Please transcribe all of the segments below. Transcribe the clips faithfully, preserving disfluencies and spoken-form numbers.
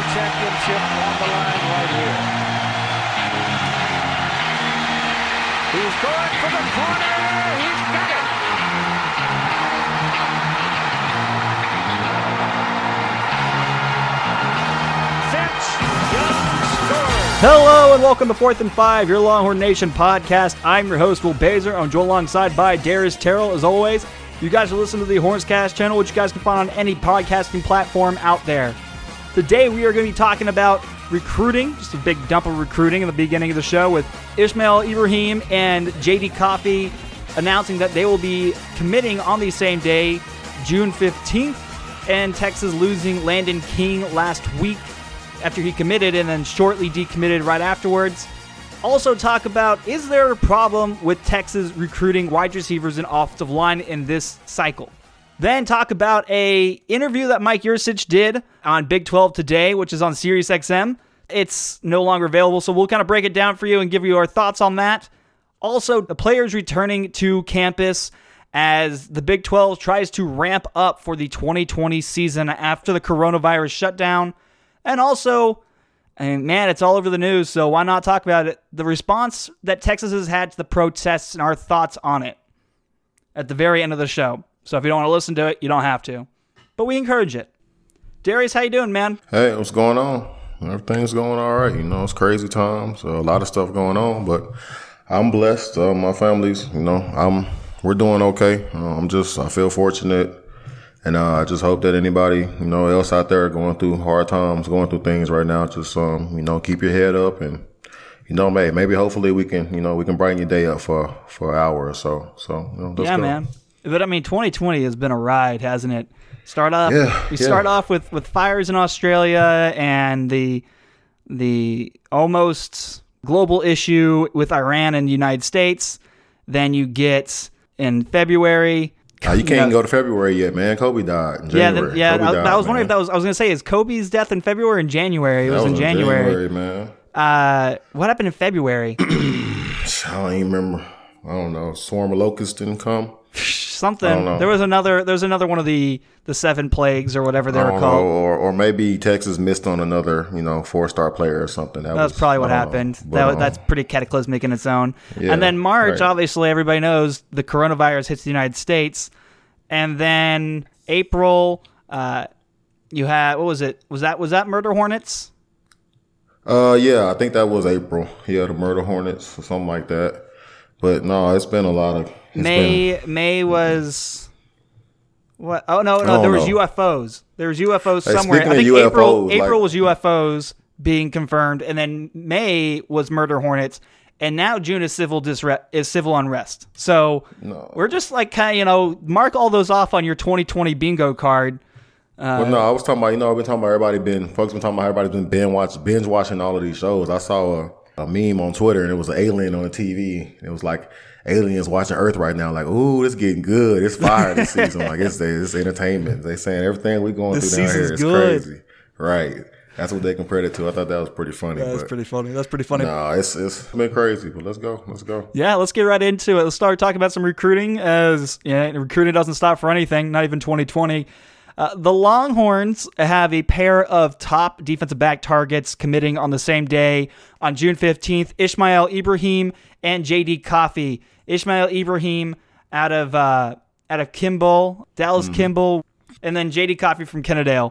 championship on the line right here. He's going for the corner. He's got it. Finch, Young scores. Hello and welcome to Fourth and Five, your Longhorn Nation podcast. I'm your host, Will Baser. I'm joined alongside by Darius Terrell, as always. You guys are listening to the Hornscast channel, which you guys can find on any podcasting platform out there. Today we are going to be talking about recruiting, just a big dump of recruiting in the beginning of the show with Ismail Ibrahim and J D Coffey announcing that they will be committing on the same day, June fifteenth, and Texas losing Landon King last week after he committed and then shortly decommitted right afterwards. Also talk about, is there a problem with Texas recruiting wide receivers and offensive line in this cycle? Then talk about a interview that Mike Yurcich did on Big twelve Today, which is on Sirius X M. It's no longer available, so we'll kind of break it down for you and give you our thoughts on that. Also, the players returning to campus as the Big twelve tries to ramp up for the twenty twenty season after the coronavirus shutdown. And also, I mean, man, it's all over the news, so why not talk about it? The response that Texas has had to the protests and our thoughts on it at the very end of the show. So if you don't want to listen to it, you don't have to. But we encourage it. Darius, how you doing, man? Hey, what's going on? Everything's going all right. You know, it's crazy times. So a lot of stuff going on, but I'm blessed. Uh, my family's, you know, I'm we're doing okay. Uh, I'm just, I feel fortunate. And uh, I just hope that anybody, you know, else out there going through hard times, going through things right now, just, um, you know, keep your head up and, you know, maybe, maybe hopefully we can, you know, we can brighten your day up for, for an hour or so. So, you know, let's yeah, go. man. But I mean, twenty twenty has been a ride, hasn't it? Start off, yeah, we yeah. start off with, with fires in Australia and the the almost global issue with Iran and the United States. Then you get in February. Uh, you can't know, even go to February yet, man. Kobe died in January. Yeah, then, yeah. Kobe I, died, I was wondering man. if that was. I was gonna say, is Kobe's death in February or in January? It was, That in was January. January, man. Uh, what happened in February? I don't even remember. I don't know. Swarm of locusts didn't come. Something. There was another. There was another one of the the seven plagues or whatever they I were don't called. know, or or maybe Texas missed on another, you know, four star player or something. That That's was, probably what I don't happened. know. That But, was, um, that's pretty cataclysmic in its own. Yeah, and then March, right. obviously, everybody knows the coronavirus hits the United States. And then April, uh, you had what was it? Was that was that Murder Hornets? Uh, yeah, I think that was April. Yeah, the Murder Hornets or something like that. But no, it's been a lot of it's May. been, May was what? Oh no, I no, don't there was know. U F Os. There was U F Os Hey, somewhere. speaking I of think U F Os, April. like- April was U F Os being confirmed, and then May was Murder Hornets. And now June is civil disre- is civil unrest. So No. we're just like kind of, you know, mark all those off on your twenty twenty bingo card. Uh, well, no, I was talking about, you know, I've been talking about everybody been, folks been talking about everybody's been binge, watch, binge watching all of these shows. I saw a, a meme on Twitter and it was an alien on the T V. It was like aliens watching Earth right now. Like, ooh, it's getting good. It's fire this season. Like, it's, it's entertainment. They saying everything we going This through down season's here is good. crazy. Right. That's what they compared it to. I thought that was pretty funny. That's but pretty funny. That's pretty funny. No, it's it's been crazy, but let's go. Let's go. Yeah, let's get right into it. Let's start talking about some recruiting, as yeah, recruiting doesn't stop for anything, not even twenty twenty. Uh, the Longhorns have a pair of top defensive back targets committing on the same day on June fifteenth, Ismail Ibrahim and J D Coffey. Ismail Ibrahim out of uh, out of Kimball, Dallas Mm. Kimball, and then J D Coffey from Kennedale.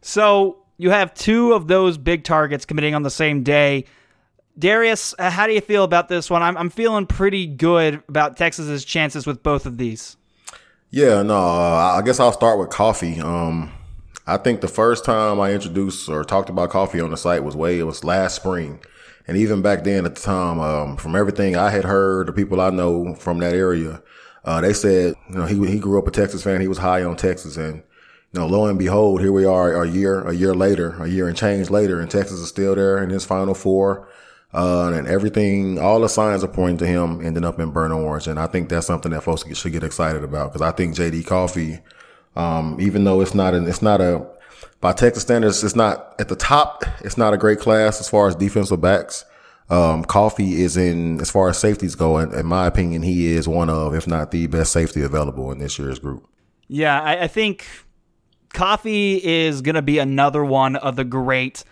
So you have two of those big targets committing on the same day. Darius, uh, how do you feel about this one? I'm I'm feeling pretty good about Texas's chances with both of these. Yeah, no, uh, I guess I'll start with Coffee. Um, I think the first time I introduced or talked about Coffee on the site was way, it was last spring. And even back then at the time, um, from everything I had heard, the people I know from that area, uh, they said, you know, he, he grew up a Texas fan. He was high on Texas. And, you know, lo and behold, here we are a year, a year later, a year and change later, and Texas is still there in his Final Four. Uh, and everything, all the signs are pointing to him ending up in burnt orange. And I think that's something that folks should get excited about, because I think J D Coffey, um, even though it's not an, it's not a, by Texas standards, it's not at the top. It's not a great class as far as defensive backs. Um, Coffey is in, as far as safeties go, in, in my opinion, he is one of, if not the best safety available in this year's group. Yeah, I, I think Coffey is going to be another one of the great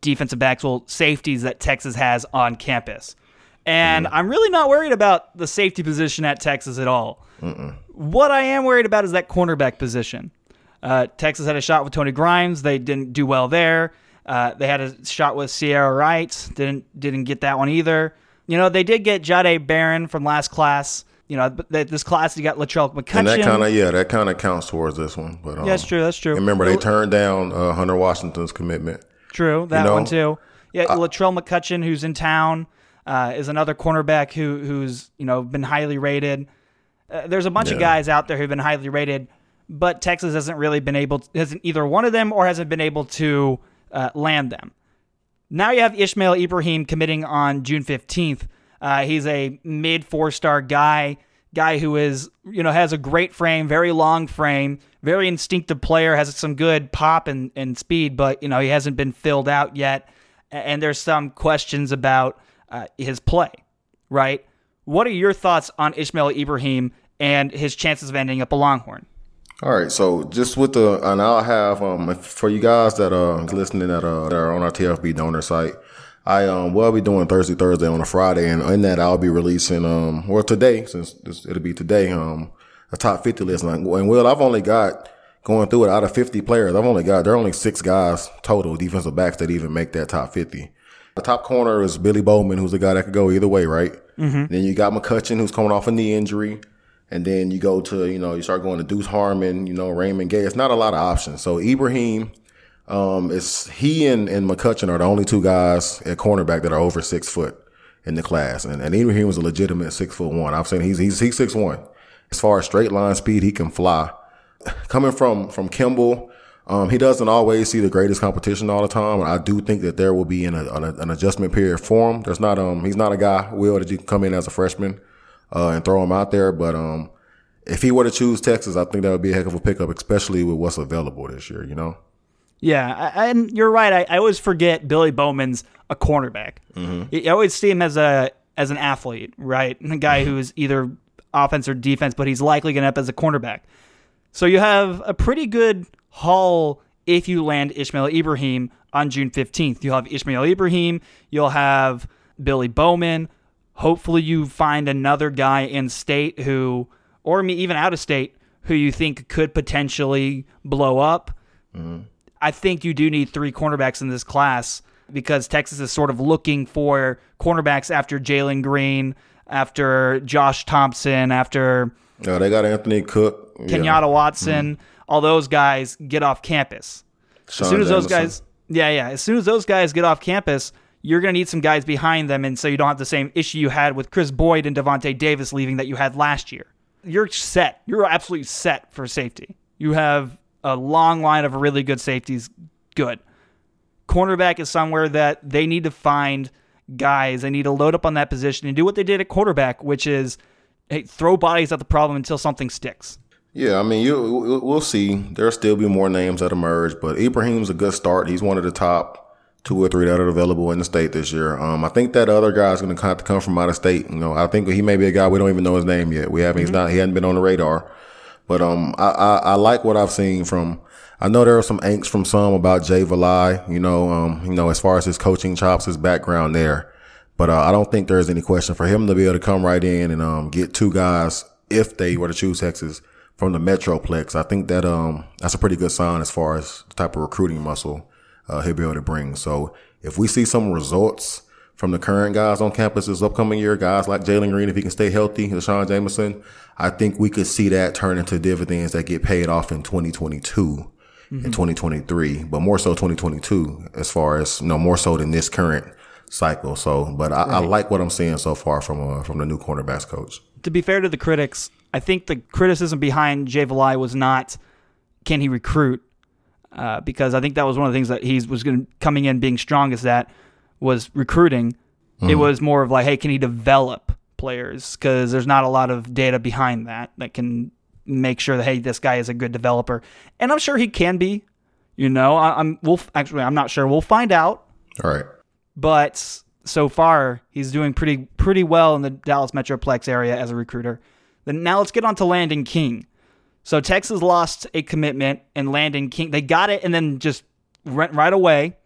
defensive backs, well, safeties that Texas has on campus. And mm-hmm. I'm really not worried about the safety position at Texas at all. Mm-mm. What I am worried about is that cornerback position. Uh, Texas had a shot with Tony Grimes. They didn't do well there. Uh, they had a shot with Sierra Wright. Didn't didn't get that one either. You know, they did get Jahdae Barron from last class. You know, but this class you got Latrell McCutcheon. And that kind of yeah, that kind of counts towards this one. But um, yeah, that's true. That's true. Remember, they turned down uh, Hunter Washington's commitment. True, that you know? one too. Yeah, I, Latrell McCutcheon, who's in town, uh, is another cornerback who who's you know been highly rated. Uh, there's a bunch yeah. of guys out there who've been highly rated, but Texas hasn't really been able to, hasn't either one of them or hasn't been able to uh, land them. Now you have Ishmael Ibrahim committing on June fifteenth. Uh, he's a mid four-star guy, guy who is, you know, has a great frame, very long frame, very instinctive player, has some good pop and, and speed, but, you know, he hasn't been filled out yet. And there's some questions about uh, his play, right? What are your thoughts on Ishmael Ibrahim and his chances of ending up a Longhorn? All right, so just with the, and I'll have, um, for you guys that are listening that, uh, that are on our T F B donor site, I um will be doing Thursday, Thursday on a Friday, and in that I'll be releasing, um, well today, since this, it'll be today, um, a top fifty list. And Will, I've only got, going through it, out of fifty players, I've only got, there are only six guys total, defensive backs, that even make that top fifty. The top corner is Billy Bowman, who's a guy that could go either way, right? Mm-hmm. Then you got McCutcheon, who's coming off a knee injury. And then you go to, you know, you start going to Deuce Harmon, you know, Raymond Gay. It's not a lot of options. So Ibrahim, um, it's he and, and McCutcheon are the only two guys at cornerback that are over six foot in the class. And, and Ibrahim was a legitimate six foot one. I'm saying he's, he's, he's six one. As far as straight line speed, he can fly. Coming from, from Kimball, um, he doesn't always see the greatest competition all the time. I do think that there will be an, an, an adjustment period for him. There's not, um, he's not a guy, Will, that you can come in as a freshman. Uh, and throw him out there. But um, if he were to choose Texas, I think that would be a heck of a pickup, especially with what's available this year, you know? Yeah, I, and you're right. I, I always forget Billy Bowman's a cornerback. Mm-hmm. I always see him as a as an athlete, right? A guy who is either offense or defense, but he's likely going to end up as a cornerback. So you have a pretty good haul if you land Ishmael Ibrahim on June fifteenth. You'll have Ishmael Ibrahim. You'll have Billy Bowman. Hopefully you find another guy in state who, or even out of state, who you think could potentially blow up. Mm-hmm. I think you do need three cornerbacks in this class because Texas is sort of looking for cornerbacks after Jalen Green, after Josh Thompson, after... Yeah, they got Anthony Cook. Kenyatta yeah. Watson. Mm-hmm. All those guys get off campus. Sean as soon as Jamison. those guys... Yeah, yeah. As soon as those guys get off campus... you're going to need some guys behind them, and so you don't have the same issue you had with Chris Boyd and Devontae Davis leaving that you had last year. You're set. You're absolutely set for safety. You have a long line of really good safeties. Good. Cornerback is somewhere that they need to find guys. They need to load up on that position and do what they did at quarterback, which is hey, throw bodies at the problem until something sticks. Yeah, I mean, you we'll see. There'll still be more names that emerge, but Ibrahim's a good start. He's one of the top two or three that are available in the state this year. Um, I think that other guy's going to have to come from out of state. You know, I think he may be a guy we don't even know his name yet. We haven't. Mm-hmm. He's not. He hadn't been on the radar. But um, I, I I like what I've seen from. I know there are some angst from some about Jay Valai. You know, um, you know, as far as his coaching chops, his background there. But uh, I don't think there's any question for him to be able to come right in and um get two guys if they were to choose Texas from the Metroplex. I think that um that's a pretty good sign as far as the type of recruiting muscle Uh, he'll be able to bring. So if we see some results from the current guys on campus this upcoming year, guys like Jalen Green, if he can stay healthy, Sean Jamison, I think we could see that turn into dividends that get paid off in twenty twenty-two mm-hmm. and twenty twenty-three, but more so twenty twenty-two as far as, you know, more so than this current cycle. So, but I, right. I like what I'm seeing so far from uh, from the new cornerbacks coach. To be fair to the critics, I think the criticism behind Jay Valai was not, can he recruit? Uh, because I think that was one of the things that he was going coming in being strongest at was recruiting. Mm-hmm. It was more of like, hey, can he develop players? Because there's not a lot of data behind that that can make sure that, hey, this guy is a good developer. And I'm sure he can be. You know, I, I'm we'll actually I'm not sure. We'll find out. All right. But so far, he's doing pretty pretty well in the Dallas Metroplex area as a recruiter. Then now let's get on to Landon King. So Texas lost a commitment, and Landon King, they got it and then just went right away.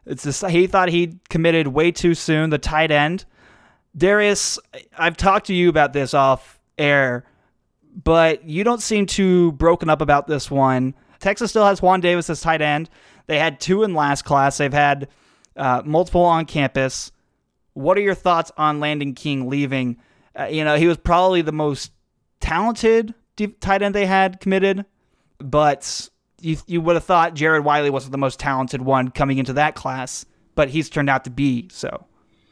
It's just, he thought he committed way too soon, the tight end. Darius, I've talked to you about this off air, but you don't seem too broken up about this one. Texas still has Juan Davis as tight end. They had two in last class. They've had uh, multiple on campus. What are your thoughts on Landon King leaving? Uh, you know, he was probably the most talented deep tight end they had committed, but you you would have thought Jared Wiley was the most talented one coming into that class, but he's turned out to be so.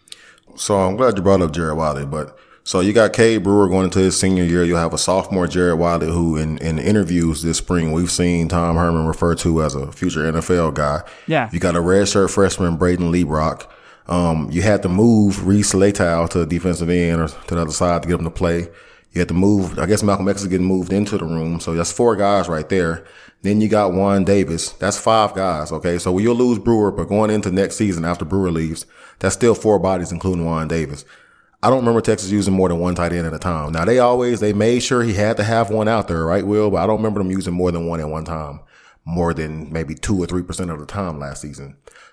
So I'm glad you brought up Jared Wiley, but so you got Cade Brewer going into his senior year. You'll have a sophomore Jared Wiley who in, in interviews this spring we've seen Tom Herman refer to as a future N F L guy. Yeah. You got a redshirt freshman Braden Liebrock. Um, you had to move Reese Leitao to the defensive end or to the other side to get him to play. You had to move, I guess Malcolm X is getting moved into the room. So that's four guys right there. Then you got Juan Davis. That's five guys. Okay. So you'll lose Brewer, but going into next season after Brewer leaves, that's still four bodies, including Juan Davis. I don't remember Texas using more than one tight end at a time. Now they always, they made sure he had to have one out there, right, Will? But I don't remember them using more than one at one time, more than maybe two or three percent of the time last season.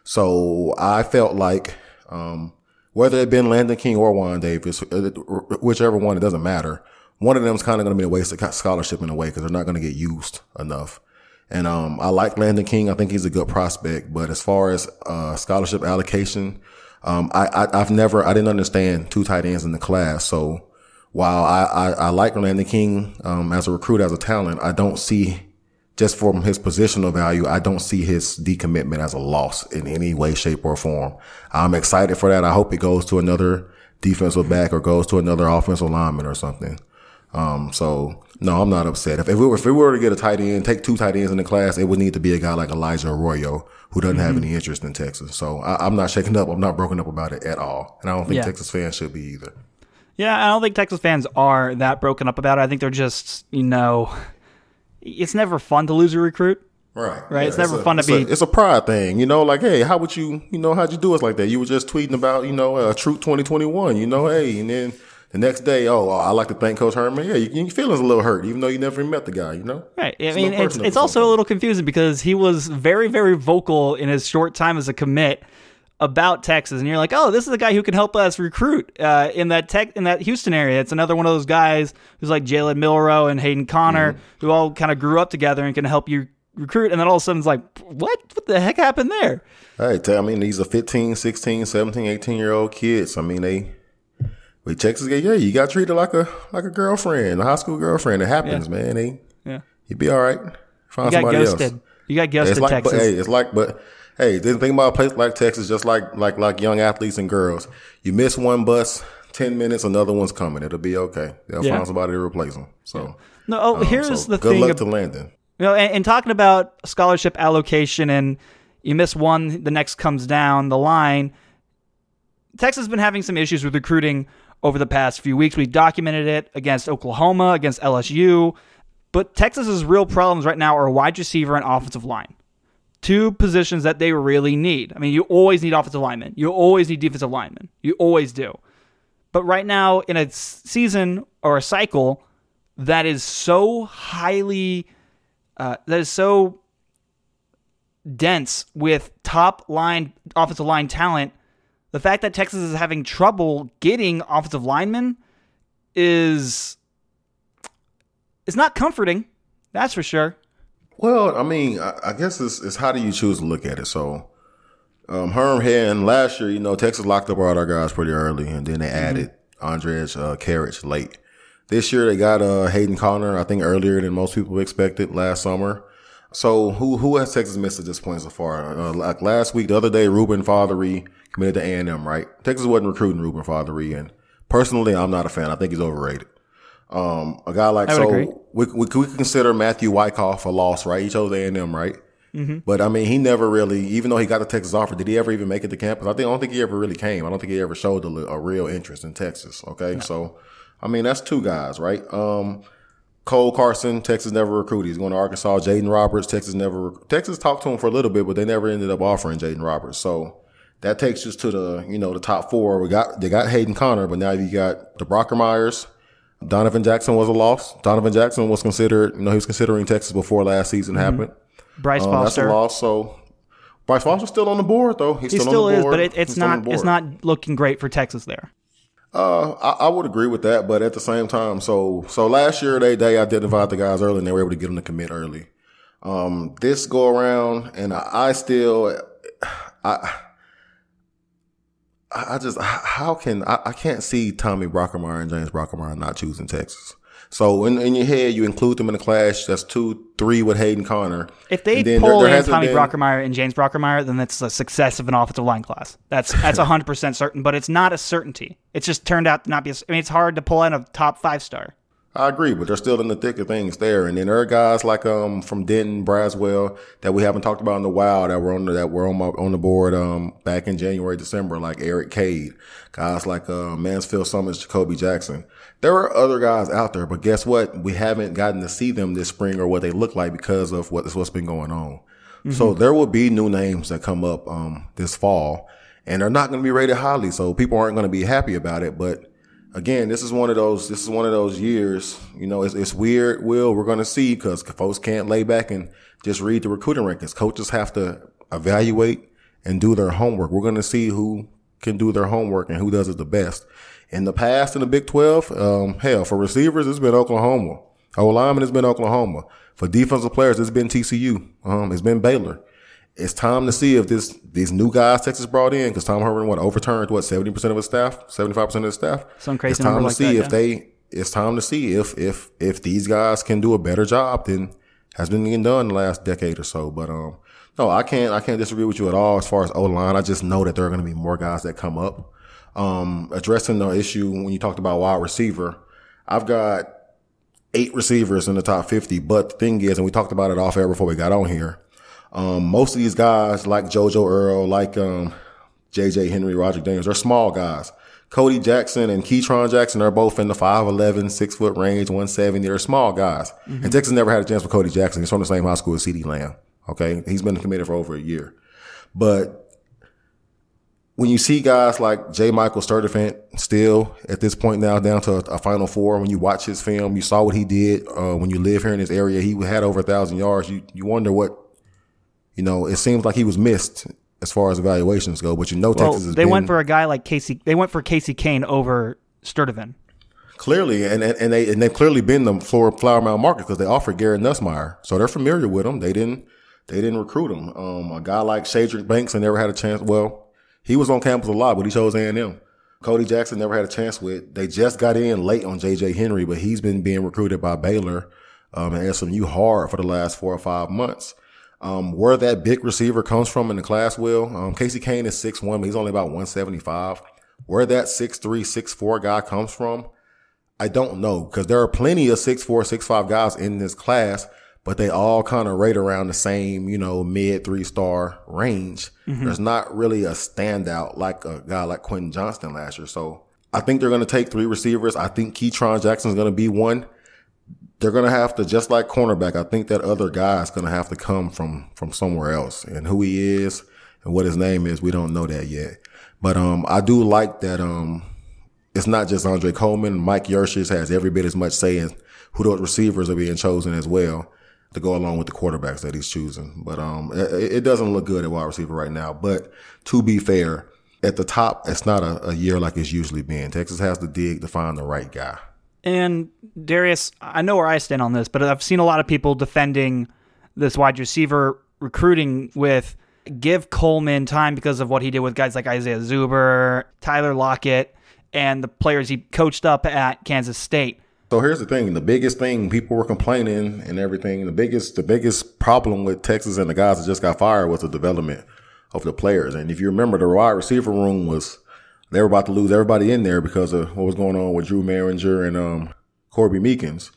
So I felt like, um, whether it been Landon King or Juan Davis, whichever one, it doesn't matter. One of them is kind of going to be a waste of scholarship in a way because they're not going to get used enough. And um, I like Landon King. I think he's a good prospect. But as far as uh, scholarship allocation, um, I, I, I've never, I didn't understand two tight ends in the class. So while I, I, I like Landon King um, as a recruit, as a talent, I don't see, just from his positional value, I don't see his decommitment as a loss in any way, shape, or form. I'm excited for that. I hope it goes to another defensive back or goes to another offensive lineman or something. Um, so no, I'm not upset. If, if we were, if we were to get a tight end, take two tight ends in the class, it would need to be a guy like Elijah Arroyo who doesn't mm-hmm. have any interest in Texas. So I, I'm not shaken up. I'm not broken up about it at all. And I don't think yeah. Texas fans should be either. Yeah. I don't think Texas fans are that broken up about it. I think they're just, you know, it's never fun to lose a recruit. Right. Right. Yeah, it's never it's a, fun to it's be. A, it's a pride thing, you know, like, hey, how would you, you know, how'd you do us like that? You were just tweeting about, you know, uh, Troop twenty twenty-one, you know, hey, and then the next day, oh, I like to thank Coach Herman. Yeah, you, your feelings a little hurt, even though you never met the guy, you know? Right. I mean, it's, it's also a little confusing because he was very, very vocal in his short time as a commit about Texas. And you're like, oh, this is a guy who can help us recruit uh, in that tech in that Houston area. It's another one of those guys who's like Jalen Milroe and Hayden Connor, mm-hmm. who all kind of grew up together and can help you recruit. And then all of a sudden it's like, what? What the heck happened there? Hey, I mean, these are fifteen, sixteen, seventeen, eighteen-year-old kids. I mean, they... With Texas, yeah, you got treated like a like a girlfriend, a high school girlfriend. It happens, yeah. man. They, yeah, you'd be all right. Find you got somebody ghosted. else. You got ghosted, it's like, Texas. But, hey, it's like, but hey, the thing about a place like Texas, just like like like young athletes and girls, you miss one bus, ten minutes, another one's coming. It'll be okay. They'll yeah. find somebody to replace them. So, yeah. no, oh, um, here's so the good thing. Good luck of, to Landon. You know, and, and talking about scholarship allocation, and you miss one, the next comes down the line. Texas has been having some issues with recruiting over the past few weeks. We documented it against Oklahoma, against L S U. But Texas's real problems right now are wide receiver and offensive line. Two positions that they really need. I mean, you always need offensive linemen. You always need defensive linemen. You always do. But right now, in a season or a cycle that is so highly, uh, that is so dense with top line, offensive line talent, the fact that Texas is having trouble getting offensive linemen is is not comforting. That's for sure. Well, I mean, I, I guess it's, it's how do you choose to look at it? So, um, Herm had, and last year, you know, Texas locked up all our guys pretty early, and then they mm-hmm. added Andrej uh, Karic late. This year, they got uh, Hayden Connor, I think, earlier than most people expected last summer. So, who who has Texas missed at this point so far? Uh, like last week, the other day, Ruben Fothery committed to A and M, right? Texas wasn't recruiting Ruben Fothery, and personally, I'm not a fan. I think he's overrated. Um, a guy like, so agree. we, we, we consider Matthew Wyckoff a loss, right? He chose A and M, right? Mm-hmm. But I mean, he never really, even though he got the Texas offer, did he ever even make it to campus? I think, I don't think he ever really came. I don't think he ever showed a, a real interest in Texas. Okay. No. So, I mean, that's two guys, right? Um, Cole Carson, Texas never recruited. He's going to Arkansas. Jaden Roberts, Texas never, Texas talked to him for a little bit, but they never ended up offering Jaden Roberts. So that takes us to the, you know, the top four. We got, they got Hayden Connor, but now you got the Brockermeyers. Donovan Jackson was a loss. Donovan Jackson was considered, you know, he was considering Texas before last season mm-hmm. happened. Bryce um, Foster. That's a loss. So Bryce Foster's still on the board, though. He's he still, still on the is, board. but it, it's He's still on not. the It's board. not looking great for Texas there. Uh, I, I would agree with that, but at the same time, so so last year they they identified the guys early and they were able to get them to commit early. Um, this go around, and I, I still, I, I just how can I, I can't see Tommy Brockermeyer and James Brockermeyer not choosing Texas. So in, in your head, you include them in the clash. That's two, three with Hayden Conner. If they then pull there, there in Tommy been, Brockermeyer and James Brockermeyer, then that's a success of an offensive line class. That's that's one hundred percent certain, but it's not a certainty. It's just turned out to not be a, I mean, it's hard to pull in a top five star. I agree, but they're still in the thick of things there. And then there are guys like um from Denton, Braswell that we haven't talked about in a while that were on the, that were on my, on the board um back in January, December, like Eric Cade, guys like uh, Mansfield Summers, Jacoby Jackson. There are other guys out there, but guess what? We haven't gotten to see them this spring or what they look like because of what, what's been going on. Mm-hmm. So there will be new names that come up um this fall, and they're not going to be rated highly, so people aren't going to be happy about it, but again, this is one of those. This is one of those years. You know, it's, it's weird. Will we're going to see because folks can't lay back and just read the recruiting rankings. Coaches have to evaluate and do their homework. We're going to see who can do their homework and who does it the best. In the past, in the Big twelve, um, hell, for receivers, it's been Oklahoma. O linemen, it's been Oklahoma. For defensive players, it's been T C U. Um, it's been Baylor. It's time to see if this these new guys Texas brought in, because Tom Herman what overturned what seventy percent of his staff, seventy five percent of his staff. Some crazy it's time number to like see that, if yeah. they. It's time to see if if if these guys can do a better job than has been getting done in the last decade or so. But um, no, I can't I can't disagree with you at all as far as O line. I just know that there are going to be more guys that come up. Um, addressing the issue when you talked about wide receiver, I've got eight receivers in the top fifty. But the thing is, and we talked about it off air before we got on here. Um, most of these guys like JoJo Earl, like, um, J J Henry, Roger Daniels, they're small guys. Cody Jackson and Keytron Jackson are both in the five eleven, six foot range, one seventy. They're small guys. Mm-hmm. And Texas never had a chance with Cody Jackson. He's from the same high school as CeeDee Lamb. Okay. He's been committed for over a year. But when you see guys like J. Michael Sturdivant still at this point now down to a, a Final Four, when you watch his film, you saw what he did, uh, when you live here in this area, he had over a thousand yards. You, you wonder what, You know, it seems like he was missed as far as evaluations go, but you know well, Texas has they been, went for a guy like Casey. They went for Casey Kane over Sturdivant. Clearly, and and they and they've clearly been the Flower Flower Mound market because they offered Garrett Nussmeier, so they're familiar with him. They didn't they didn't recruit him. Um, a guy like Shadrick Banks, and never had a chance. Well, he was on campus a lot, but he chose A and M. Cody Jackson never had a chance with. They just got in late on J J Henry, but he's been being recruited by Baylor um, and S M U hard for the last four or five months. Um, where that big receiver comes from in the class, Will, um, Casey Kane is six one, but he's only about one seventy-five. Where that six three, six four guy comes from, I don't know, because there are plenty of six four, six five guys in this class, but they all kind of rate around the same, you know, mid three star range. Mm-hmm. There's not really a standout like a guy like Quentin Johnston last year. So I think they're going to take three receivers. I think Keytron Jackson is going to be one. They're going to have to, just like cornerback, I think that other guy is going to have to come from, from somewhere else. And who he is and what his name is, we don't know that yet. But, um, I do like that, um, it's not just Andre Coleman. Mike Yurshis has every bit as much say in who those receivers are being chosen as well to go along with the quarterbacks that he's choosing. But, um, it, it doesn't look good at wide receiver right now. But to be fair, at the top, it's not a, a year like it's usually been. Texas has to dig to find the right guy. And Darius, I know where I stand on this, but I've seen a lot of people defending this wide receiver recruiting with give Coleman time because of what he did with guys like Isaiah Zuber, Tyler Lockett, and the players he coached up at Kansas State. So here's the thing. The biggest thing people were complaining and everything, the biggest, the biggest problem with Texas and the guys that just got fired was the development of the players. And if you remember, the wide receiver room was, they were about to lose everybody in there because of what was going on with Drew Maringer and um, Corby Meekins.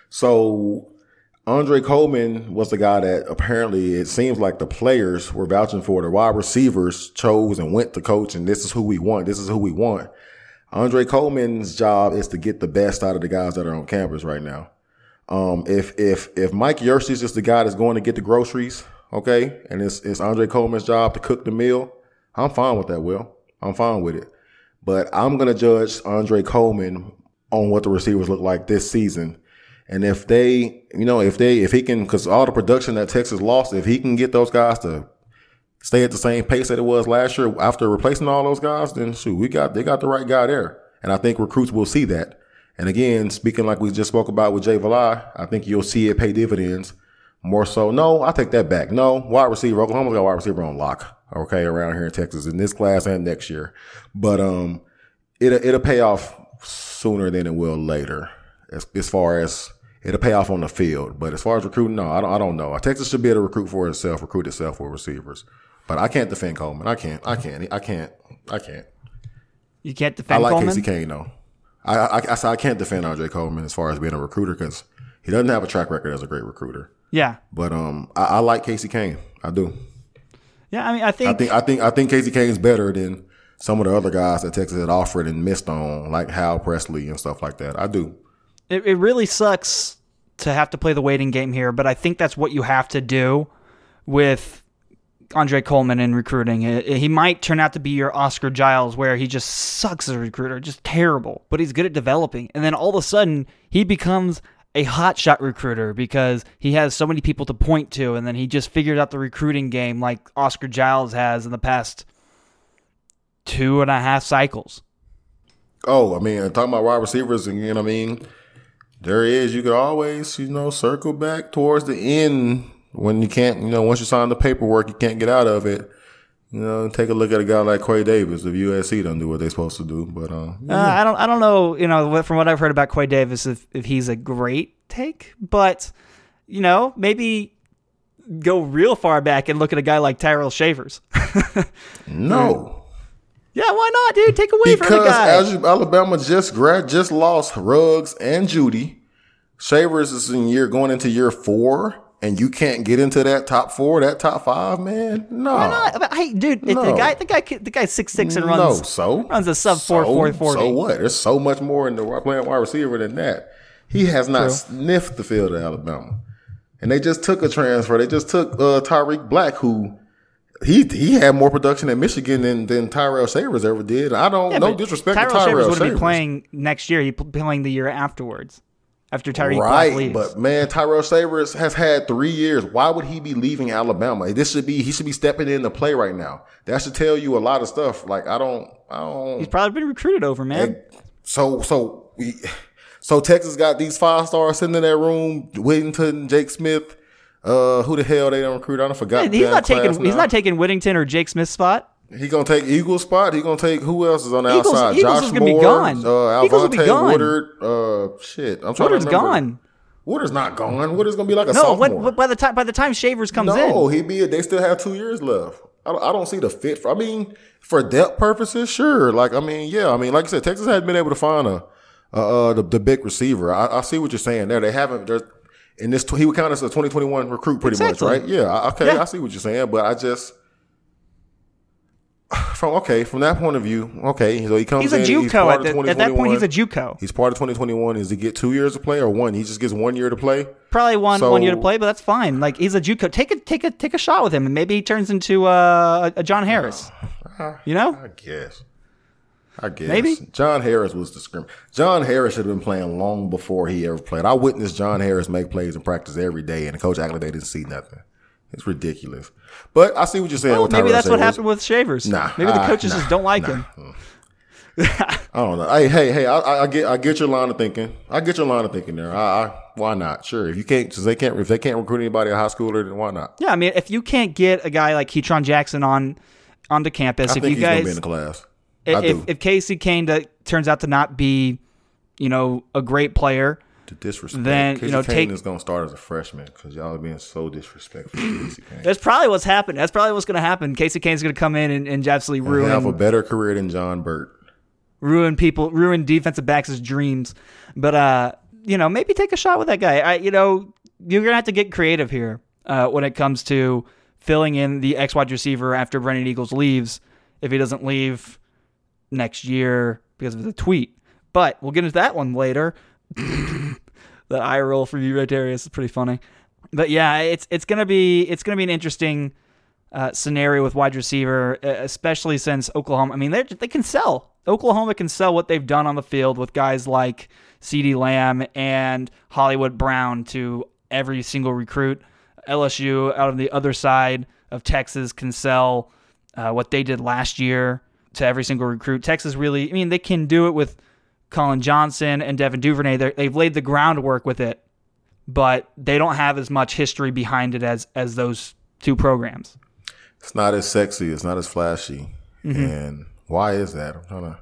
So Andre Coleman was the guy that apparently it seems like the players were vouching for. The wide receivers chose and went to coach, and this is who we want. This is who we want. Andre Coleman's job is to get the best out of the guys that are on campus right now. Um, if if if Mike Yurshis is the guy that's going to get the groceries, okay, and it's it's Andre Coleman's job to cook the meal, I'm fine with that, Will. I'm fine with it. But I'm going to judge Andre Coleman on what the receivers look like this season. And if they, you know, if they, if he can, because all the production that Texas lost, if he can get those guys to stay at the same pace that it was last year after replacing all those guys, then shoot, we got they got the right guy there. And I think recruits will see that. And again, speaking like we just spoke about with Jay Valai, I think you'll see it pay dividends more so. No, I take that back. No, wide receiver, Oklahoma's got a wide receiver on lock, okay, around here in Texas in this class and next year. But um, it'll, it'll pay off sooner than it will later as, as far as it'll pay off on the field. But as far as recruiting, no, I don't, I don't know. Texas should be able to recruit for itself, recruit itself for receivers. But I can't defend Coleman. I can't. I can't. I can't. I can't. You can't defend Coleman? I like Coleman? Casey Kane, though. I, I, I, I can't defend Andre Coleman as far as being a recruiter because he doesn't have a track record as a great recruiter. Yeah. But um, I, I like Casey Kane. I do. Yeah, I mean, I think, I think I think I think Casey Kane's better than some of the other guys that Texas had offered and missed on, like Hal Presley and stuff like that. I do. It, it really sucks to have to play the waiting game here, but I think that's what you have to do with Andre Coleman in recruiting. It, it, he might turn out to be your Oscar Giles, where he just sucks as a recruiter, just terrible, but he's good at developing. And then all of a sudden, he becomes a hotshot recruiter because he has so many people to point to, and then he just figured out the recruiting game like Oscar Giles has in the past two and a half cycles. Oh, I mean, talking about wide receivers again, I mean, there is, you could always, you know, circle back towards the end when you can't, you know, once you sign the paperwork, you can't get out of it. You know, take a look at a guy like Quay Davis if U S C don't do what they're supposed to do. But uh, yeah. uh, I don't, I don't know. You know, from what I've heard about Quay Davis, if if he's a great take, but you know, maybe go real far back and look at a guy like Tyrell Shavers. No. Yeah, why not, dude? Take away because from the guy. As you, Alabama just grad just lost Ruggs and Judy. Shavers is in year going into year four. And you can't get into that top four, that top five, man. No, why not? But, hey, dude, no. the guy, the guy, the guy's six six and runs. No, so runs a sub four so, four forty. So what? There's so much more in the playing wide receiver than that. He has not True. sniffed the field at Alabama, and they just took a transfer. They just took uh, Tyreek Black, who he he had more production in Michigan than than Tyrell Shavers ever did. I don't Yeah, no but disrespect Tyrell to Tyrell Shavers Shavers. would be playing next year. He'd be playing the year afterwards. After Tyreek right, Black leaves. But man, Tyrell Shavers has had three years. Why would he be leaving Alabama? This should be he should be stepping in to play right now. That should tell you a lot of stuff. Like I don't, I don't. He's probably been recruited over, man. And so, so, we, so Texas got these five stars sitting in that room. Whittington, Jake Smith. Uh, who the hell they don't recruit? I don't forgot. Yeah, he's not taking. He's not taking Whittington or Jake Smith's spot. He gonna take Eagles' spot. He gonna take who else is on the Eagles, outside? Eagles Josh is gonna Moore, be gone. Uh, Eagles will be Alvontae gone. Woodard. Uh, shit, I'm trying Woodard's to remember. gone. Woodard's not gone. Woodard's gonna be like a No, sophomore. when, by the time by the time Shavers comes in, No, he be. They still have two years left. I don't, I don't see the fit. For, I mean, for depth purposes, sure. Like I mean, yeah. I mean, like I said, Texas hasn't been able to find a uh, uh the, the big receiver. I, I see what you're saying there. They haven't. There's in this. He would count as a twenty twenty-one recruit, pretty Exactly. much, right? Yeah. I- Okay, Yeah. I see what you're saying, but I just. From okay, from that point of view, okay, so he comes he's a in. JUCO he's part at, of the, at that point. He's a twenty twenty-one. JUCO. He's part of twenty twenty-one. Is he get two years to play or one? He just gets one year to play. Probably one So- one year to play, but that's fine. Like he's a JUCO. Take a take a take a shot with him, and maybe he turns into uh, a John Harris. You know, I guess. I guess. Maybe. John Harris was the scrim. John Harris should have been playing long before he ever played. I witnessed John Harris make plays in practice every day, and the coach acted like they didn't see nothing. It's ridiculous. But I see what you're saying. well, with maybe Tyrell that's what Shavers. happened with Shavers. Nah, maybe the uh, coaches nah, just don't like nah. him. I don't know. Hey, hey, hey! I, I, I get, I get your line of thinking. I get your line of thinking there. I, I why not? Sure, if you can't, since they can't, if they can't recruit anybody a high schooler, then why not? Yeah, I mean, if you can't get a guy like Ketron Jackson on onto campus, I if think you he's gonna guys, be in the class. I if, do. if Casey Kane to, turns out to not be, you know, a great player, To disrespect, then, Casey you know, Kane take- is gonna start as a freshman because y'all are being so disrespectful to Casey Kane. that's probably what's happened. That's probably what's going to happen. Casey Kane's going to come in and, and absolutely He'll have a ruin better career than John Burt. ruin people, ruin defensive backs' dreams. But uh, you know, maybe take a shot with that guy. I, you know, you're going to have to get creative here uh, when it comes to filling in the X wide receiver after Brennan Eagles leaves. If he doesn't leave next year because of the tweet. But we'll get into that one later. That eye roll for you right there is pretty funny. But yeah, it's it's gonna be it's gonna be an interesting uh, scenario with wide receiver, especially since Oklahoma. I mean, they they can sell. Oklahoma can sell what they've done on the field with guys like CeeDee Lamb and Hollywood Brown to every single recruit. L S U out on the other side of Texas can sell uh, what they did last year to every single recruit. Texas really, I mean, they can do it with Colin Johnson and Devin Duvernay. They're, they've laid the groundwork with it, but they don't have as much history behind it as as those two programs. It's not as sexy. It's not as flashy. Mm-hmm. And why is that? I'm trying to.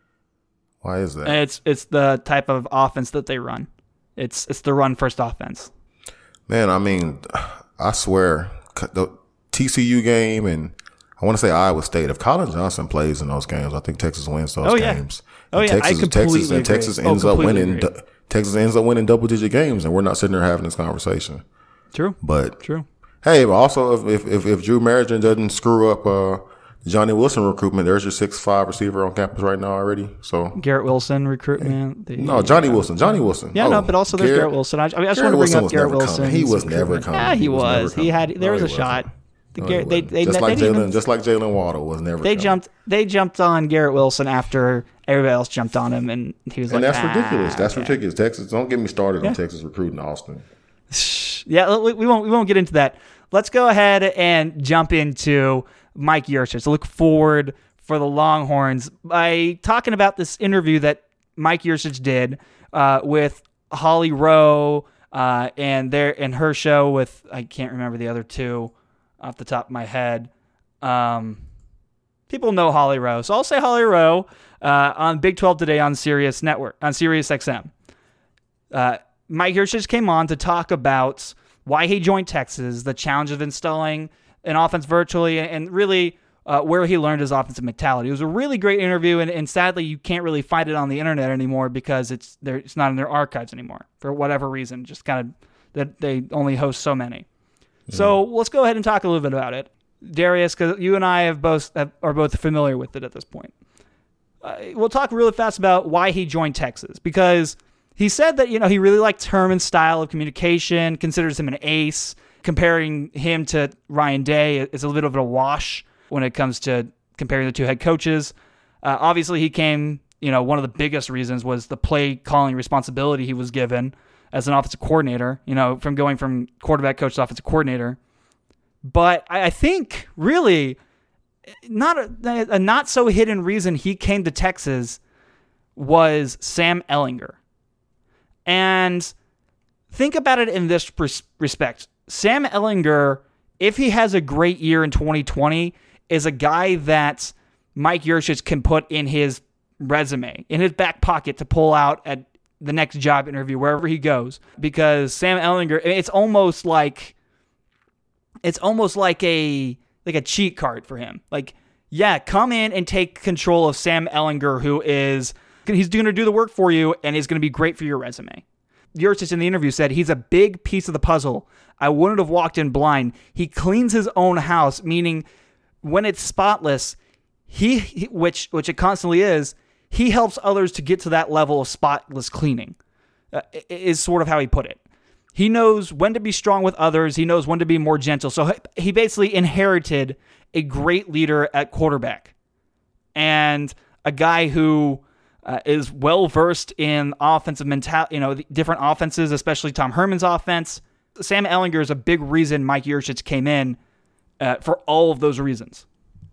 Why is that? It's it's the type of offense that they run. It's it's the run first offense. Man, I mean, I swear, the T C U game and I want to say Iowa State. If Colin Johnson plays in those games, I think Texas wins those oh, yeah. games. Oh and yeah, Texas, I completely Texas, and agree. Texas oh, ends up winning. agree. Texas ends up winning double digit games, and we're not sitting there having this conversation. True, but true. Hey, but also if if if Drew Marion doesn't screw up uh, Johnny Wilson recruitment, there's your six five receiver on campus right now already. So Garrett Wilson recruitment. The, no, Johnny uh, Wilson, Johnny Wilson. Yeah, oh, no, but also there's Garrett, Garrett Wilson. I, I, mean, I just want to bring up Garrett Wilson. Coming. He was never coming. Yeah, he, he was. was. He had. There no, was a shot. The no, Garrett, they, they, just, they, like they Jalen, even, just like Jalen Waddle was never. They coming. jumped. They jumped on Garrett Wilson after everybody else jumped on him, and he was and like, "And that's ah, ridiculous. That's okay. ridiculous." Texas, don't get me started yeah. on Texas recruiting Austin. Yeah, we won't. We won't get into that. Let's go ahead and jump into Mike Yurcich. Look forward for the Longhorns by talking about this interview that Mike Yurcich did uh, with Holly Rowe uh, and their and her show with I can't remember the other two off the top of my head. Um, people know Holly Rowe, so I'll say Holly Rowe uh, on Big twelve Today on Sirius Network on Sirius X M. Uh, Mike Yurcich came on to talk about why he joined Texas, the challenge of installing an offense virtually, and really uh, where he learned his offensive mentality. It was a really great interview, and, and sadly, you can't really find it on the internet anymore because it's there, it's not in their archives anymore for whatever reason. Just kind of that they only host so many. Mm-hmm. So let's go ahead and talk a little bit about it, Darius, because you and I have both have, are both familiar with it at this point. Uh, we'll talk really fast about why he joined Texas, because he said that, you know, he really liked Herman's style of communication, considers him an ace. Comparing him to Ryan Day is a little bit of a wash when it comes to comparing the two head coaches. Uh, obviously, he came, you know, one of the biggest reasons was the play calling responsibility he was given as an offensive coordinator, you know, from going from quarterback coach to offensive coordinator. But I, I think really not a, a not so hidden reason he came to Texas was Sam Ehlinger. And think about it in this pers- respect. Sam Ehlinger, if he has a great year in twenty twenty, is a guy that Mike Yurcich can put in his resume, in his back pocket to pull out at the next job interview, wherever he goes. Because Sam Ehlinger, it's almost like it's almost like a like a cheat card for him. Like, yeah, come in and take control of Sam Ehlinger, who is he's going to do the work for you and is going to be great for your resume. Yurcich in the interview said he's a big piece of the puzzle. I wouldn't have walked in blind. He cleans his own house, meaning when it's spotless, he, he which which it constantly is, he helps others to get to that level of spotless cleaning, uh, is sort of how he put it. He knows when to be strong with others. He knows when to be more gentle. So he basically inherited a great leader at quarterback and a guy who uh, is well-versed in offensive mentality, you know, different offenses, especially Tom Herman's offense. Sam Ehlinger is a big reason Mike Yurcich came in uh, for all of those reasons.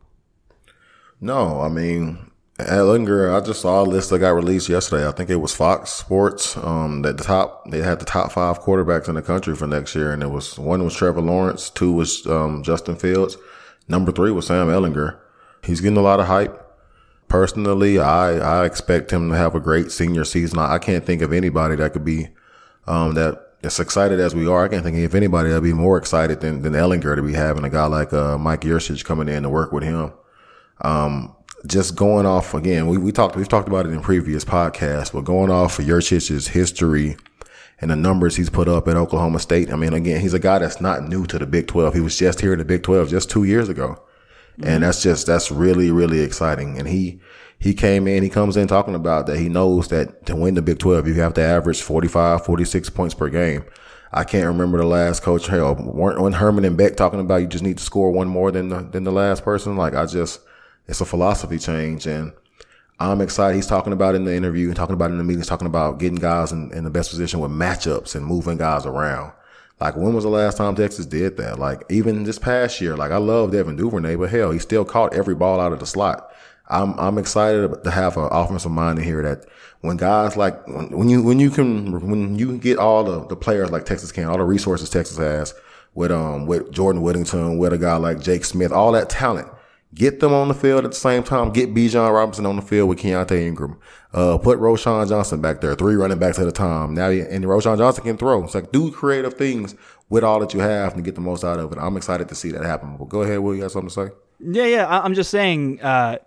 No, I mean, Ehlinger, I just saw a list that got released yesterday. I think it was Fox Sports. Um, that the top, they had the top five quarterbacks in the country for next year, and it was one was Trevor Lawrence, two was um, Justin Fields, number three was Sam Ehlinger. He's getting a lot of hype. Personally, I I expect him to have a great senior season. I, I can't think of anybody that could be um, that as excited as we are. I can't think of anybody that'd be more excited than than Ehlinger to be having a guy like uh, Mike Yurcich coming in to work with him. Um, just going off again, we, we talked, we've talked about it in previous podcasts, but going off of Yurcich's history and the numbers he's put up at Oklahoma State. I mean, again, he's a guy that's not new to the Big twelve. He was just here in the Big twelve just two years ago. Mm-hmm. And that's just, that's really, really exciting. And he, he came in, he comes in talking about that. He knows that to win the Big twelve, you have to average forty-five, forty-six points per game. I can't remember the last coach. Hell, weren't when Herman and Beck talking about you just need to score one more than the, than the last person. Like, I just, it's a philosophy change, and I'm excited. He's talking about it in the interview, talking about it in the meetings, talking about getting guys in, in the best position with matchups and moving guys around. Like, when was the last time Texas did that? Like, even this past year, like, I love Devin Duvernay, but hell, he still caught every ball out of the slot. I'm I'm excited to have an offensive mind in here that when guys like when, when you when you can when you get all the, the players like Texas can, all the resources Texas has with um with Jordan Whittington, with a guy like Jake Smith, all that talent, get them on the field at the same time. Get Bijan Robinson on the field with Keontae Ingram. Uh, put Roschon Johnson back there, three running backs at a time. Now, and Roschon Johnson can throw. It's like, do creative things with all that you have and get the most out of it. I'm excited to see that happen. But go ahead, Will, you got something to say? Yeah, yeah. I'm just saying. Uh,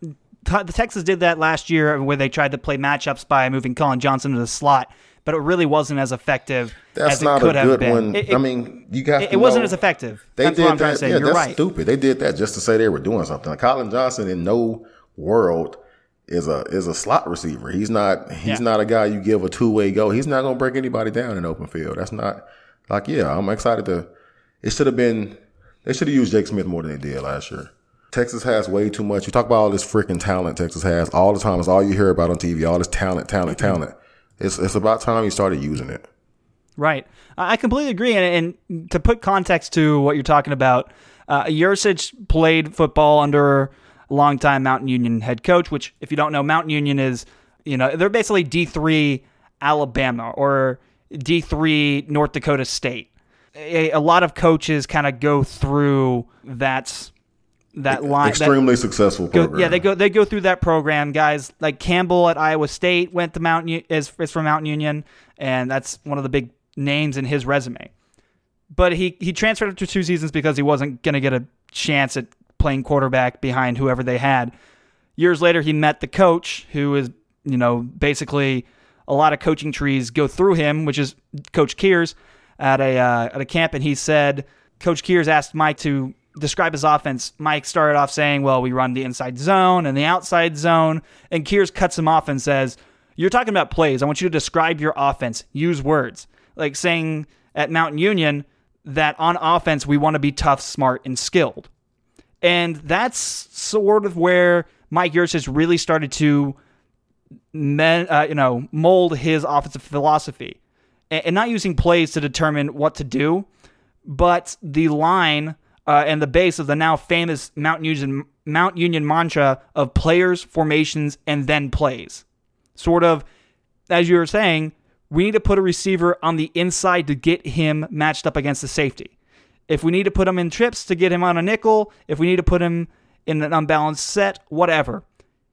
The Texas did that last year where they tried to play matchups by moving Colin Johnson to the slot, but it really wasn't as effective that's as it not could a have good been. one. It, it, I mean, you got. It, it wasn't as effective. They that's did what I'm that. trying to say. Yeah, You're that's right. stupid. They did that just to say they were doing something. Like, Colin Johnson in no world is a is a slot receiver. He's not. He's yeah. not a guy you give a two way go. He's not going to break anybody down in open field. That's not like. Yeah, I'm excited to. It should have been. They should have used Jake Smith more than they did last year. Texas has way too much. You talk about all this freaking talent Texas has all the time. It's all you hear about on T V. All this talent, talent, talent. It's it's about time you started using it. Right. I completely agree. And, and to put context to what you're talking about, uh, Yurcich played football under a longtime Mountain Union head coach, which, if you don't know, Mountain Union is, you know, they're basically D three Alabama or D three North Dakota State. A, a lot of coaches kind of go through that that line. Extremely that, successful go, program. yeah, they go they go through that program. Guys like Campbell at Iowa State went to Mountain is is from Mountain Union, and that's one of the big names in his resume. But he he transferred after two seasons because he wasn't going to get a chance at playing quarterback behind whoever they had. Years later, he met the coach, who is, you know, basically a lot of coaching trees go through him, which is Coach Kears at a uh, at a camp, and he said, Coach Kears asked Mike to describe his offense. Mike started off saying, well, we run the inside zone and the outside zone, and Kears cuts him off and says, you're talking about plays. I want you to describe your offense. Use words. Like saying at Mountain Union that on offense, we want to be tough, smart, and skilled. And that's sort of where Mike Yurcich really started to men, uh, you know, mold his offensive philosophy. And, and not using plays to determine what to do, but the line uh, and the base of the now famous Mount Union, Mount Union mantra of players, formations, and then plays. Sort of, as you were saying, we need to put a receiver on the inside to get him matched up against the safety. If we need to put him in trips to get him on a nickel, if we need to put him in an unbalanced set, whatever.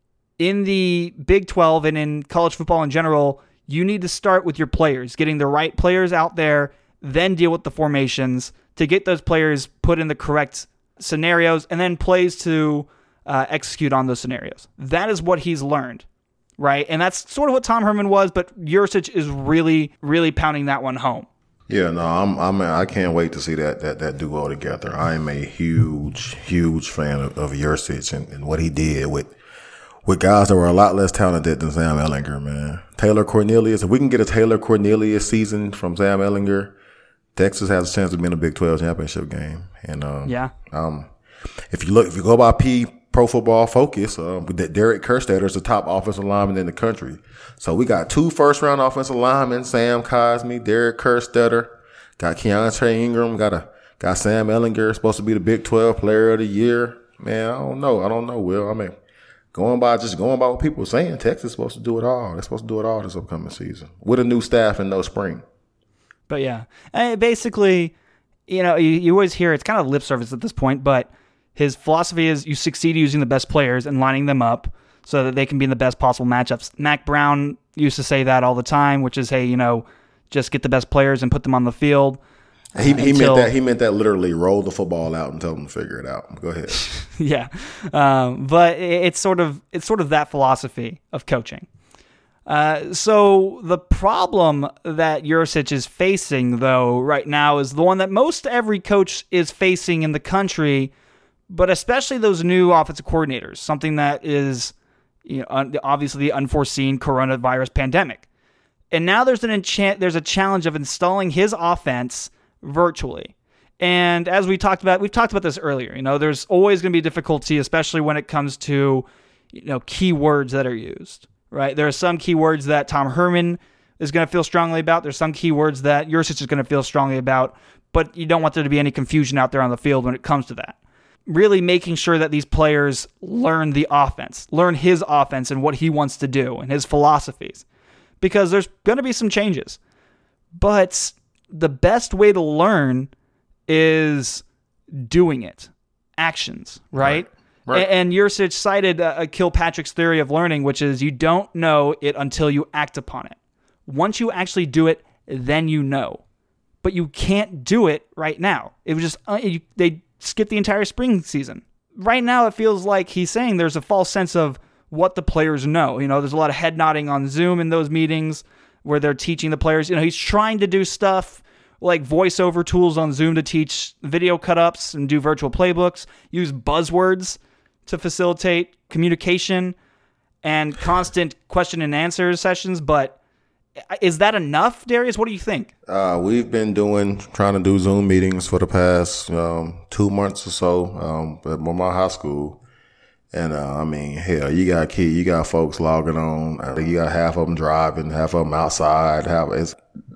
In the Big twelve and in college football in general, you need to start with your players, getting the right players out there, then deal with the formations to get those players put in the correct scenarios, and then plays to uh, execute on those scenarios. That is what he's learned, right? And that's sort of what Tom Herman was, but Yurcich is really, really pounding that one home. Yeah, no, I'm, I'm, I can't wait to see that, that, that duo together. I am a huge, huge fan of, of Yurcich and, and what he did with, with guys that were a lot less talented than Sam Ehlinger, man. Taylor Cornelius, if we can get a Taylor Cornelius season from Sam Ehlinger, Texas has a chance to be in a Big twelve championship game. And, um, yeah. um, if you look, if you go by P Pro Football Focus, uh, Derek Kerstetter is the top offensive lineman in the country. So we got two first round offensive linemen, Sam Cosmi, Derek Kerstetter, got Keontae Ingram, got a, got Sam Ehlinger, supposed to be the Big twelve player of the year. Man, I don't know. I don't know, Will. I mean, going by, just going by what people are saying, Texas is supposed to do it all. They're supposed to do it all this upcoming season with a new staff and no spring. But yeah, and basically, you know, you, you always hear it's kind of lip service at this point, but his philosophy is you succeed using the best players and lining them up so that they can be in the best possible matchups. Mac Brown used to say that all the time, which is, hey, you know, just get the best players and put them on the field. He, he until, meant that. He meant that literally. Roll the football out and tell them to figure it out. Go ahead. yeah, um, but it's sort of it's sort of that philosophy of coaching. Uh, so the problem that Yurcich is facing, though, right now is the one that most every coach is facing in the country, but especially those new offensive coordinators. Something that is, you know, obviously the unforeseen coronavirus pandemic, and now there's an enchant. There's a challenge of installing his offense virtually. And as we talked about, we've talked about this earlier. You know, there's always going to be difficulty, especially when it comes to, you know, keywords that are used. Right, there are some keywords that Tom Herman is going to feel strongly about. There's some keywords that Yurcich is going to feel strongly about, but you don't want there to be any confusion out there on the field when it comes to that. Really making sure that these players learn the offense, learn his offense and what he wants to do and his philosophies, because there's going to be some changes. But the best way to learn is doing it. Actions, right? Right. Right. And Yurcich cited uh, Kilpatrick's theory of learning, which is you don't know it until you act upon it. Once you actually do it, then you know. But you can't do it right now. It was just, uh, you, they skipped the entire spring season. Right now, it feels like he's saying there's a false sense of what the players know. You know, there's a lot of head nodding on Zoom in those meetings where they're teaching the players. You know, he's trying to do stuff like voiceover tools on Zoom to teach video cut-ups and do virtual playbooks, use buzzwords to facilitate communication and constant question and answer sessions. But is that enough, Darius? What do you think? Uh, we've been doing, trying to do Zoom meetings for the past um, two months or so um, at my high school. And, uh, I mean, hell, you got kids, you got folks logging on. I think you got half of them driving, half of them outside. Half, it's,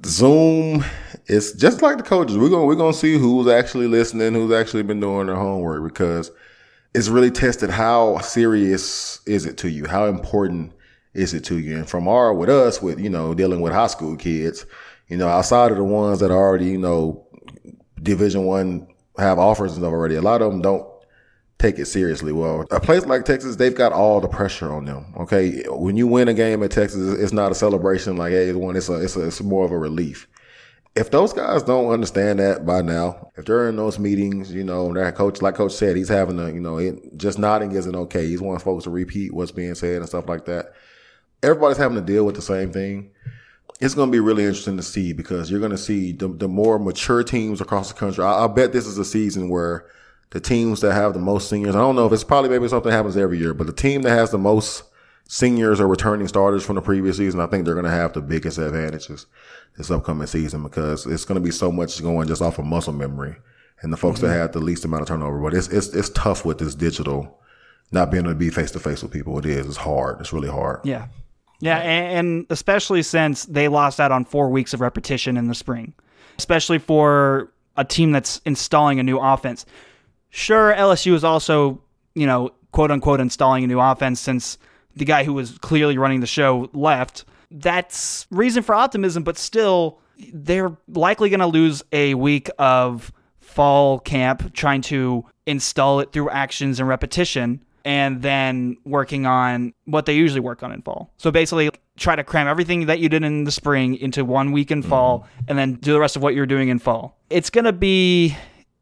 Zoom, it's just like the coaches. We're going we're gonna see who's actually listening, who's actually been doing their homework, because it's really tested how serious is it to you? How important is it to you? And from our, with us, with, you know, dealing with high school kids, you know, outside of the ones that are already, you know, Division One have offers and stuff already, a lot of them don't take it seriously. Well, a place like Texas, they've got all the pressure on them. Okay. When you win a game at Texas, it's not a celebration like, hey, it's one, it's a, it's a, it's more of a relief. If those guys don't understand that by now, if they're in those meetings, you know, that coach, like Coach said, he's having a, you know, it, just nodding isn't okay. He's wanting folks to repeat what's being said and stuff like that. Everybody's having to deal with the same thing. It's going to be really interesting to see, because you're going to see the, the more mature teams across the country. I, I bet this is a season where the teams that have the most seniors, I don't know if it's probably maybe something happens every year, but the team that has the most seniors or returning starters from the previous season, I think they're going to have the biggest advantages this upcoming season, because it's going to be so much going just off of muscle memory and the folks mm-hmm. that have the least amount of turnover. But it's, it's, it's tough with this digital, not being able to be face to face with people. It is. It's hard. It's really hard. Yeah. Yeah. And especially since they lost out on four weeks of repetition in the spring, especially for a team that's installing a new offense. Sure, L S U is also, you know, quote unquote, installing a new offense since the guy who was clearly running the show left. That's reason for optimism, but still, they're likely going to lose a week of fall camp trying to install it through actions and repetition, and then working on what they usually work on in fall. So basically, try to cram everything that you did in the spring into one week in fall, mm-hmm. and then do the rest of what you're doing in fall. It's going to be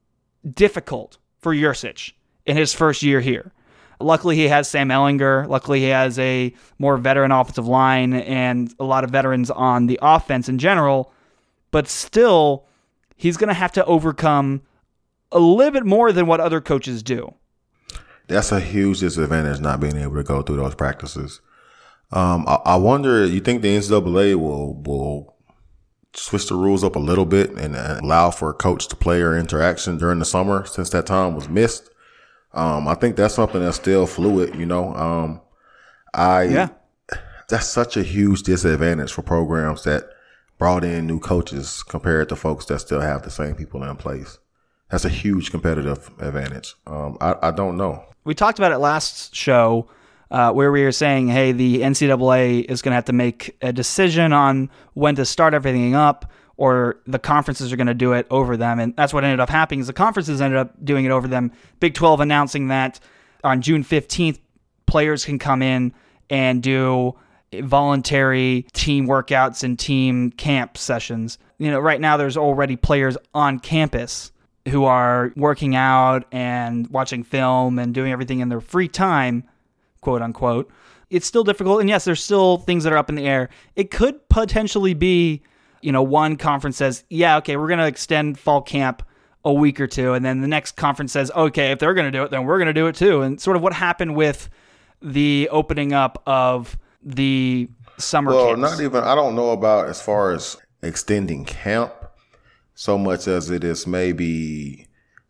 difficult for Yurcich in his first year here. Luckily, he has Sam Ehlinger. Luckily, he has a more veteran offensive line and a lot of veterans on the offense in general. But still, he's going to have to overcome a little bit more than what other coaches do. That's a huge disadvantage, not being able to go through those practices. Um, I, I wonder, you think the N C double A will will switch the rules up a little bit and allow for coach-to-player interaction during the summer, since that time was missed? Um, I think that's something that's still fluid, you know. Um, I yeah. That's such a huge disadvantage for programs that brought in new coaches compared to folks that still have the same people in place. That's a huge competitive advantage. Um, I, I don't know. We talked about it last show uh, where we were saying, hey, the N C double A is going to have to make a decision on when to start everything up, or the conferences are going to do it over them. And that's what ended up happening, is the conferences ended up doing it over them. Big twelve announcing that on June fifteenth, players can come in and do voluntary team workouts and team camp sessions. You know, right now there's already players on campus who are working out and watching film and doing everything in their free time, quote unquote. It's still difficult. And yes, there's still things that are up in the air. It could potentially be, you know, one conference says, yeah, okay, we're going to extend fall camp a week or two. And then the next conference says, okay, if they're going to do it, then we're going to do it too. And sort of what happened with the opening up of the summer well, camps. Well, not even, I don't know about as far as extending camp so much as it is maybe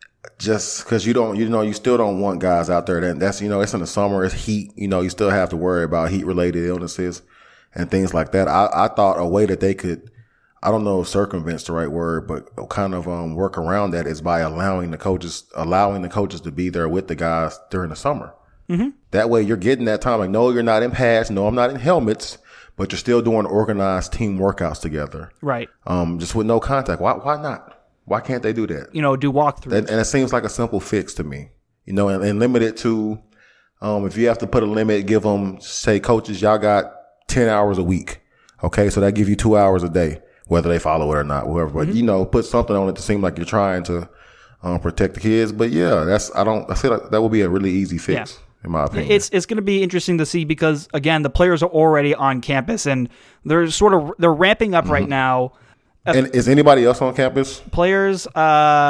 just because you don't, you know, you still don't want guys out there. That that's, you know, it's in the summer, it's heat, you know, you still have to worry about heat related illnesses. and things like that. I, I thought a way that they could, I don't know if circumvent's the right word, but kind of um, work around that is by allowing the coaches, allowing the coaches to be there with the guys during the summer. Mm-hmm. That way you're getting that time. Like, no, you're not in pads. No, I'm not in helmets, but you're still doing organized team workouts together. Right. Um, just with no contact. Why, why not? Why can't they do that? You know, do walkthroughs. That, and it seems like a simple fix to me, you know, and, and limit it to, um, if you have to put a limit, give them, say, coaches, y'all got ten hours a week. Okay. So that give you two hours a day, whether they follow it or not, whoever, but mm-hmm. you know, put something on it to seem like you're trying to, um, protect the kids. But yeah, that's, I don't, I feel like that would be a really easy fix. Yeah. In my opinion. It's it's going to be interesting to see because, again, the players are already on campus and they're sort of they're ramping up mm-hmm. right now. And is anybody else on campus? Players, uh,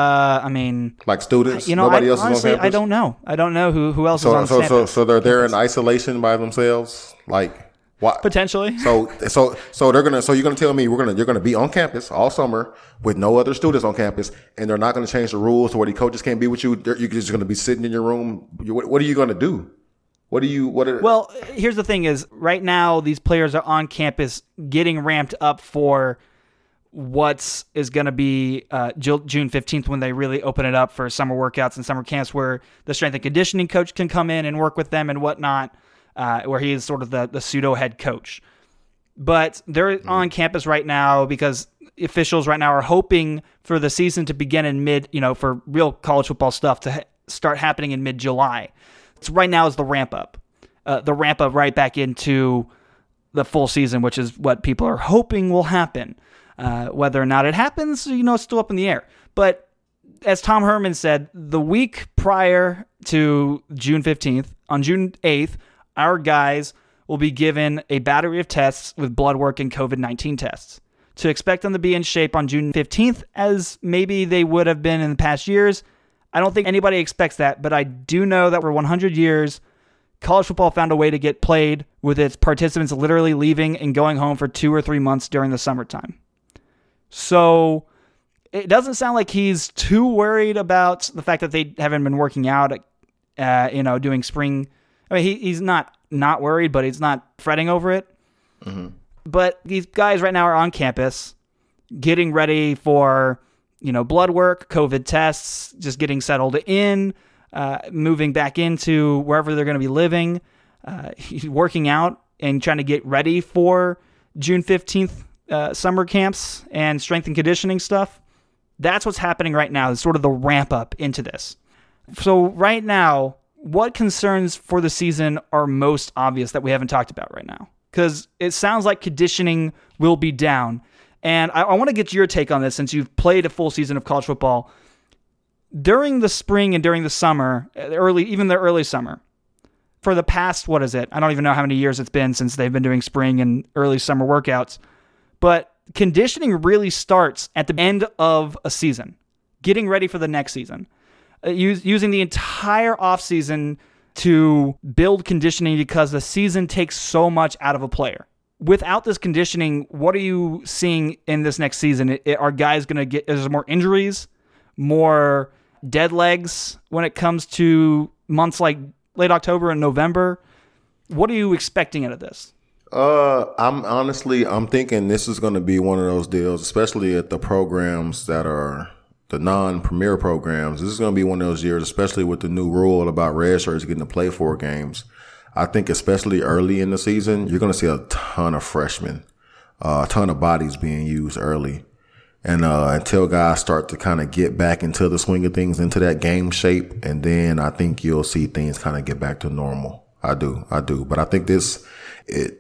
I mean, like students. You know, nobody I, else honestly, is on campus. I don't know. I don't know who who else so, is on so, campus. So so they're they're in isolation by themselves, like. What? Potentially. So, so, so they're gonna. So you're gonna tell me we're gonna you're gonna be on campus all summer with no other students on campus, and they're not gonna change the rules to where the coaches can't be with you. They're, you're just gonna be sitting in your room. You, what, what are you gonna do? What do you? What? Are, well, here's the thing: is right now these players are on campus getting ramped up for what's is going to be uh, June fifteenth when they really open it up for summer workouts and summer camps, where the strength and conditioning coach can come in and work with them and whatnot. Uh, where he is sort of the, the pseudo head coach. But they're mm. on campus right now because officials right now are hoping for the season to begin in mid, you know, for real college football stuff to ha- start happening in mid-July. So right now is the ramp up. Uh, the ramp up right back into the full season, which is what people are hoping will happen. Uh, whether or not it happens, you know, it's still up in the air. But as Tom Herman said, the week prior to June fifteenth, on June eighth, our guys will be given a battery of tests with blood work and covid nineteen tests. To expect them to be in shape on June fifteenth, as maybe they would have been in the past years, I don't think anybody expects that, but I do know that for one hundred years, college football found a way to get played with its participants literally leaving and going home for two or three months during the summertime. So it doesn't sound like he's too worried about the fact that they haven't been working out, uh, you know, doing spring. I mean, he, he's not not worried, but he's not fretting over it. Mm-hmm. But these guys right now are on campus getting ready for, you know, blood work, COVID tests, just getting settled in, uh, moving back into wherever they're going to be living, uh, working out and trying to get ready for June fifteenth uh, summer camps and strength and conditioning stuff. That's what's happening right now. It's sort of the ramp up into this. So right now, what concerns for the season are most obvious that we haven't talked about right now? Because it sounds like conditioning will be down. And I, I want to get your take on this since you've played a full season of college football. During the spring and during the summer, early even the early summer, for the past, what is it? I don't even know how many years it's been since they've been doing spring and early summer workouts. But conditioning really starts at the end of a season, getting ready for the next season. Uh, use, using the entire offseason to build conditioning because the season takes so much out of a player. Without this conditioning, what are you seeing in this next season? It, it, are guys going to get, is there more injuries, more dead legs when it comes to months like late October and November? What are you expecting out of this? Uh, I'm honestly, I'm thinking this is going to be one of those deals, especially at the programs that are the non-premier programs. This is going to be one of those years, especially with the new rule about redshirts getting to play four games. I think especially early in the season, you're going to see a ton of freshmen, uh, a ton of bodies being used early. And uh, until guys start to kind of get back into the swing of things, into that game shape, and then I think you'll see things kind of get back to normal. I do, I do. But I think this, it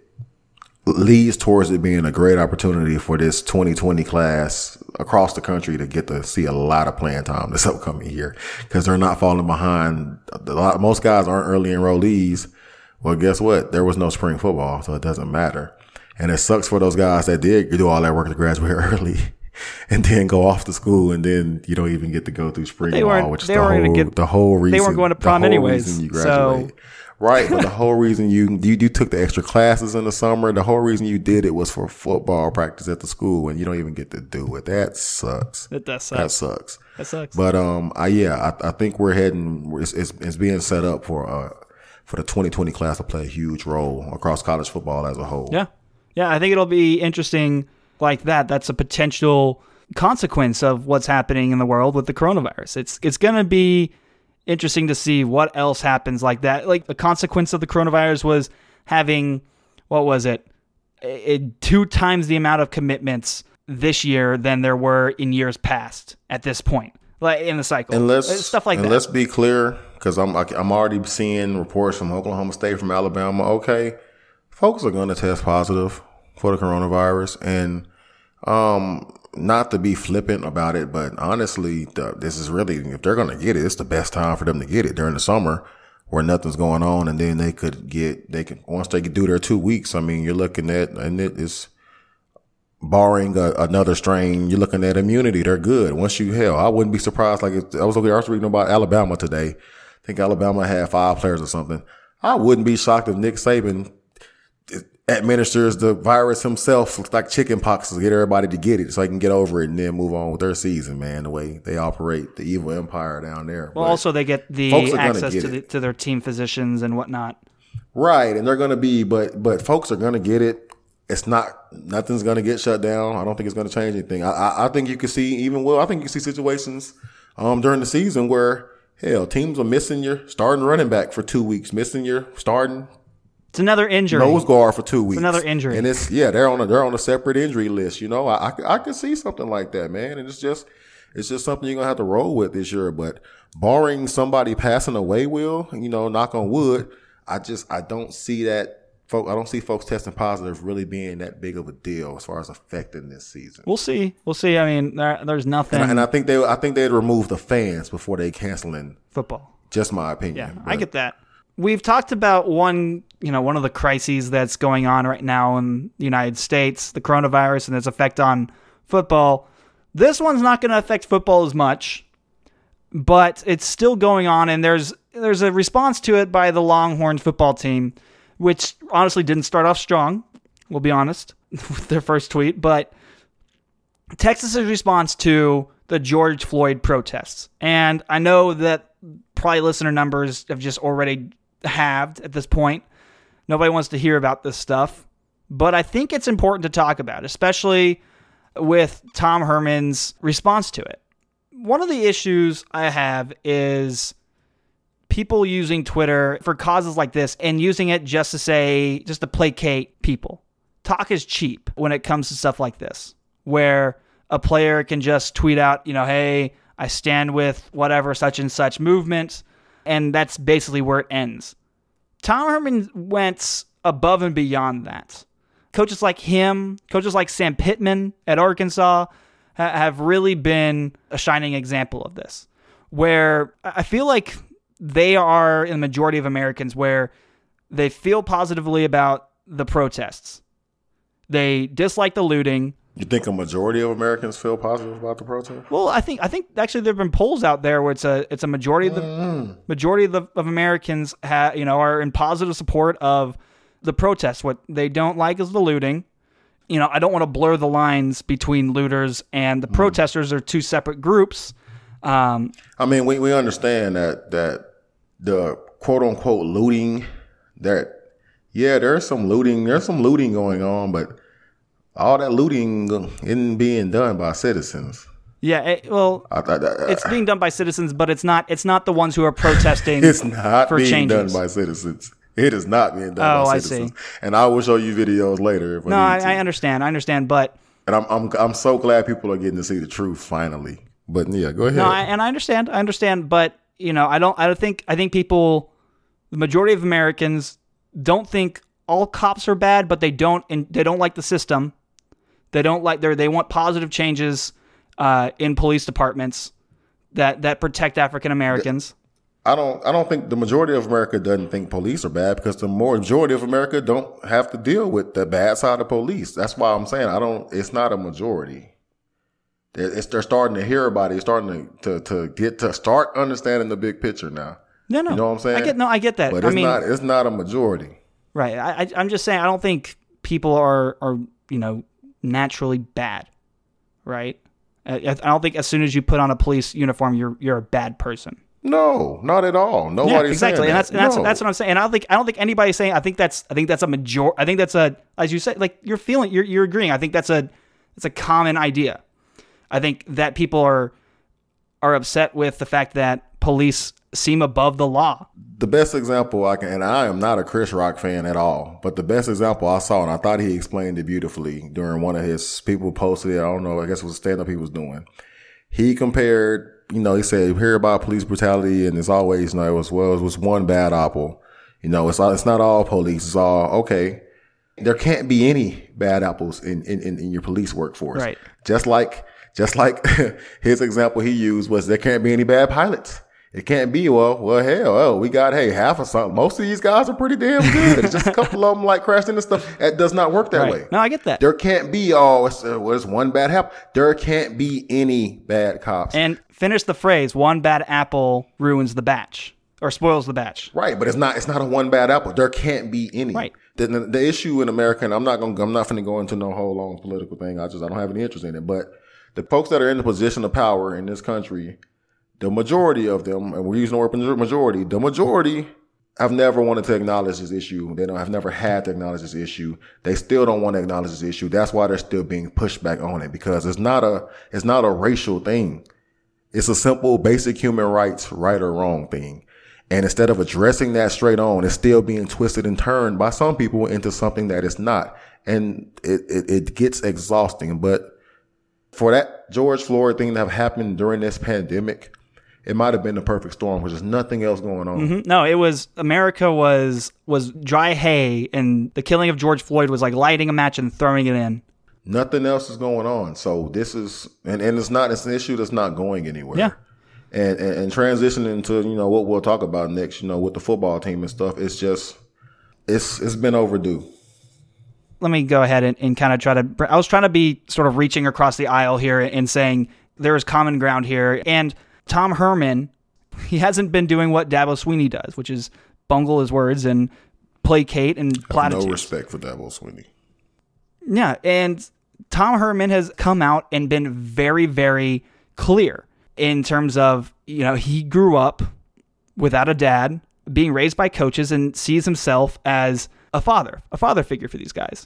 leads towards it being a great opportunity for this twenty twenty class across the country to get to see a lot of playing time this upcoming year because they're not falling behind. A lot, most guys aren't early enrollees. Well, guess what? There was no spring football, so it doesn't matter. And it sucks for those guys that did do all that work to graduate early and then go off to school, and then you don't even get to go through spring they ball, which is the whole, get, the whole reason. They weren't going to prom the whole anyways. Reason you graduate. So. Right, but the whole reason you, you you took the extra classes in the summer, the whole reason you did it was for football practice at the school, and you don't even get to do it. That sucks. That does suck. That sucks. That sucks. But um, I yeah, I, I think we're heading. It's, it's it's being set up for uh for the twenty twenty class to play a huge role across college football as a whole. Yeah, Yeah, I think it'll be interesting like that. That's a potential consequence of what's happening in the world with the coronavirus. It's it's going to be interesting to see what else happens like that. Like the consequence of the coronavirus was having, what was it, it two times the amount of commitments this year than there were in years past at this point, like in the cycle. And let's, stuff like and that. let's be clear, because I'm I'm already seeing reports from Oklahoma State, from Alabama. Okay, folks are going to test positive for the coronavirus, and um, not to be flippant about it, but honestly, the, this is really, if they're going to get it, it's the best time for them to get it during the summer where nothing's going on, and then they could get, they can, once they could do their two weeks, I mean, you're looking at, and it is, barring a, another strain, you're looking at immunity. They're good. Once you, hell, I wouldn't be surprised. Like, if, I was over I was reading about Alabama today. I think Alabama had five players or something. I wouldn't be shocked if Nick Saban administers the virus himself, like chicken pox, to get everybody to get it so they can get over it and then move on with their season, man, the way they operate, the evil empire down there. Well, but also they get the access get to, the, to their team physicians and whatnot. Right, and they're going to be, but but folks are going to get it. It's not, nothing's going to get shut down. I don't think it's going to change anything. I, I, I think you could see even, well, I think you can see situations um, during the season where, hell, teams are missing your starting running back for two weeks, missing your starting It's another injury. nose guard for two weeks. It's another injury. And it's, yeah, they're on a, they're on a separate injury list. You know, I, I, I could see something like that, man. And it's just, it's just something you're going to have to roll with this year. But barring somebody passing away, Will, you know, knock on wood, I just, I don't see that. Folk, I don't see folks testing positive really being that big of a deal as far as affecting this season. We'll see. We'll see. I mean, there, there's nothing. And I, and I think they, I think they'd remove the fans before they canceling football. Just my opinion. Yeah, but. I get that. We've talked about one, you know, one of the crises that's going on right now in the United States, the coronavirus and its effect on football. This one's not going to affect football as much, but it's still going on, and there's there's a response to it by the Longhorns football team, which honestly didn't start off strong, we'll be honest, with their first tweet. But Texas's response to the George Floyd protests. And I know that probably listener numbers have just already halved at this point. Nobody wants to hear about this stuff. But I think it's important to talk about, especially with Tom Herman's response to it. One of the issues I have is people using Twitter for causes like this and using it just to say, just to placate people. Talk is cheap when it comes to stuff like this, where a player can just tweet out, you know, hey, I stand with whatever such and such movement, and that's basically where it ends. Tom Herman went above and beyond that. Coaches like him, coaches like Sam Pittman at Arkansas ha- have really been a shining example of this, where I feel like they are in the majority of Americans where they feel positively about the protests. They dislike the looting. You think a majority of Americans feel positive about the protest? Well, I think I think actually there have been polls out there where it's a it's a majority of the mm. majority of, the, of Americans ha, you know are in positive support of the protests. What they don't like is the looting. You know, I don't want to blur the lines between looters and the mm. protesters. Are two separate groups. Um, I mean, we we understand that that the quote unquote looting, that yeah, there's some looting, there's some looting going on, but all that looting isn't being done by citizens. Yeah, it, well, I, I, I, it's being done by citizens, but it's not. It's not the ones who are protesting. It's not for being changes. done by citizens. It is not being done oh, by I citizens. See. And I will show you videos later. If no, I, I understand. I understand, but and I'm I'm I'm so glad people are getting to see the truth finally. But yeah, go ahead. No, I, and I understand. I understand, but you know, I don't. I don't think. I think people, the majority of Americans, don't think all cops are bad, but they don't. And they don't like the system. They don't like. They they want positive changes uh, in police departments that that protect African Americans. I don't. I don't think the majority of America doesn't think police are bad, because the majority of America don't have to deal with the bad side of police. That's why I'm saying I don't. It's not a majority. It's, they're starting to hear about it. They're starting to, to to get to start understanding the big picture now. No, no, you know what I'm saying? I get no, I get that. But I it's mean, not. It's not a majority. Right. I, I, I'm just saying. I don't think people are are you know naturally bad. Right. I, I don't think as soon as you put on a police uniform, you're you're a bad person. No, not at all. Nobody's yeah, exactly, saying and that. that's and that's no. that's what I'm saying. And I don't think I don't think anybody's saying. I think that's I think that's a major. I think that's a as you said, like you're feeling you're you're agreeing. I think that's a it's a common idea. I think that people are are upset with the fact that police seem above the law. The best example I can, and I am not a Chris Rock fan at all, but the best example I saw, and I thought he explained it beautifully during one of his people posted it. I don't know. I guess it was a stand up he was doing. He compared, you know, he said, you hear about police brutality and it's always, you know, it was, well, it was one bad apple. You know, it's, it's not all police. It's all, okay. There can't be any bad apples in, in, in your police workforce. Right. Just like, just like his example he used was there can't be any bad pilots. It can't be, well, well, hell, oh, we got, hey, half of something. Most of these guys are pretty damn good. It's just a couple of them like crashed into stuff. That does not work that Right. way. No, I get that. There can't be, oh, it's, uh, well, it's one bad apple. There can't be any bad cops. And finish the phrase, one bad apple ruins the batch or spoils the batch. Right, but it's not, it's not a one bad apple. There can't be any. Right. The, the, the issue in America, and I'm not going to, I'm not going to go into no whole long political thing. I just, I don't have any interest in it. But the folks that are in the position of power in this country, the majority of them, and we're using the word majority, the majority have never wanted to acknowledge this issue. They don't have never had to acknowledge this issue. They still don't want to acknowledge this issue. That's why they're still being pushed back on it, because it's not a, it's not a racial thing. It's a simple, basic human rights, right or wrong thing. And instead of addressing that straight on, it's still being twisted and turned by some people into something that it's not. And it, it, it gets exhausting. But for that George Floyd thing to have happened during this pandemic, it might have been the perfect storm because there's nothing else going on. Mm-hmm. No, it was America was was dry hay, and the killing of George Floyd was like lighting a match and throwing it in. Nothing else is going on. So this is, and, and it's not, it's an issue that's not going anywhere. Yeah. And, and and transitioning to, you know, what we'll talk about next, you know, with the football team and stuff, it's just, it's it's been overdue. Let me go ahead and, and kind of try to, I was trying to be sort of reaching across the aisle here and saying there is common ground here. And Tom Herman, he hasn't been doing what Dabo Swinney does, which is bungle his words and placate and platitudes. No respect for Dabo Swinney. Yeah, and Tom Herman has come out and been very, very clear in terms of, you know, he grew up without a dad, being raised by coaches, and sees himself as a father, a father figure for these guys.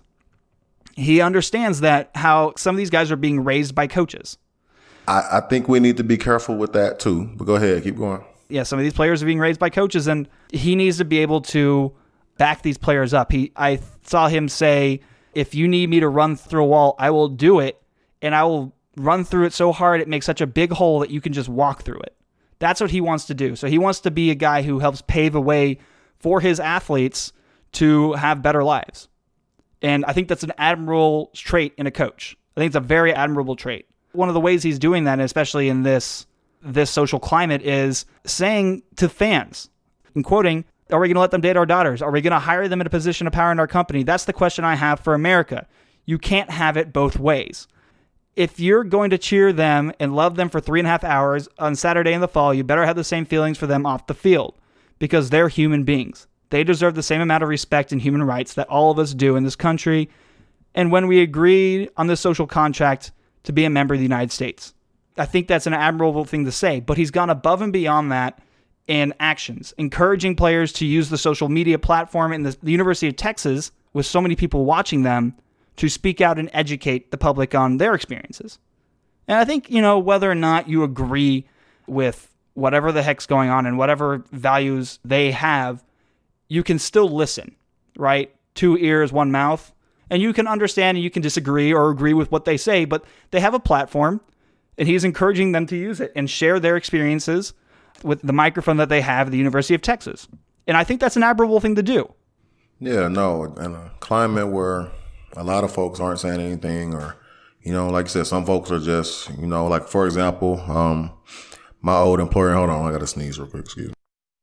He understands that how some of these guys are being raised by coaches. I, I think we need to be careful with that too. But go ahead, keep going. Yeah, some of these players are being raised by coaches, and he needs to be able to back these players up. He, I saw him say, if you need me to run through a wall, I will do it, and I will run through it so hard it makes such a big hole that you can just walk through it. That's what he wants to do. So he wants to be a guy who helps pave a way for his athletes to have better lives. And I think that's an admirable trait in a coach. I think it's a very admirable trait. One of the ways he's doing that, especially in this this social climate, is saying to fans, and quoting, are we going to let them date our daughters? Are we going to hire them in a position of power in our company? That's the question I have for America. You can't have it both ways. If you're going to cheer them and love them for three and a half hours on Saturday in the fall, you better have the same feelings for them off the field, because they're human beings. They deserve the same amount of respect and human rights that all of us do in this country. And when we agree on this social contract to be a member of the United States, I think that's an admirable thing to say. But he's gone above and beyond that in actions, encouraging players to use the social media platform in the, the University of Texas, with so many people watching them, to speak out and educate the public on their experiences. And I think, you know, whether or not you agree with whatever the heck's going on and whatever values they have, you can still listen, right? Two ears, one mouth. And you can understand and you can disagree or agree with what they say, but they have a platform, and he's encouraging them to use it and share their experiences with the microphone that they have at the University of Texas. And I think that's an admirable thing to do. Yeah, no, in a climate where a lot of folks aren't saying anything, or, you know, like I said, some folks are just, you know, like, for example, um, my old employer, hold on, I got to sneeze real quick, excuse me.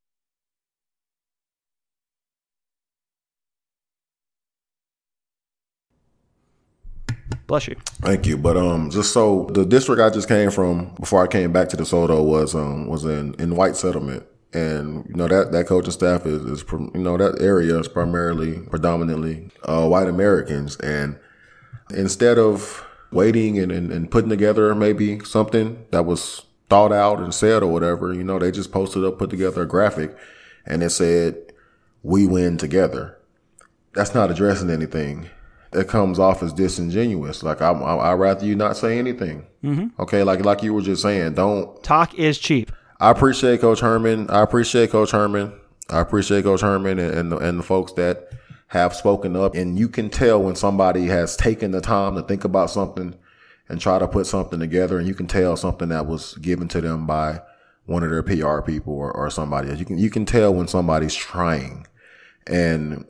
Bless you. Thank you. But um, just so the district I just came from before I came back to DeSoto was um was in, in White Settlement, and you know that that coaching staff is, is you know that area is primarily predominantly uh, white Americans, and instead of waiting and, and, and putting together maybe something that was thought out and said or whatever. You know, they just posted up, put together a graphic, and it said, "We win together." That's not addressing anything. It comes off as disingenuous. Like, I, I, I'd rather you not say anything. Mm-hmm. Okay, like like you were just saying, don't. Talk is cheap. I appreciate Coach Herman. I appreciate Coach Herman. I appreciate Coach Herman and, and, the, and the folks that have spoken up. And you can tell when somebody has taken the time to think about something and try to put something together. And you can tell something that was given to them by one of their P R people or, or somebody else. You can, you can tell when somebody's trying. And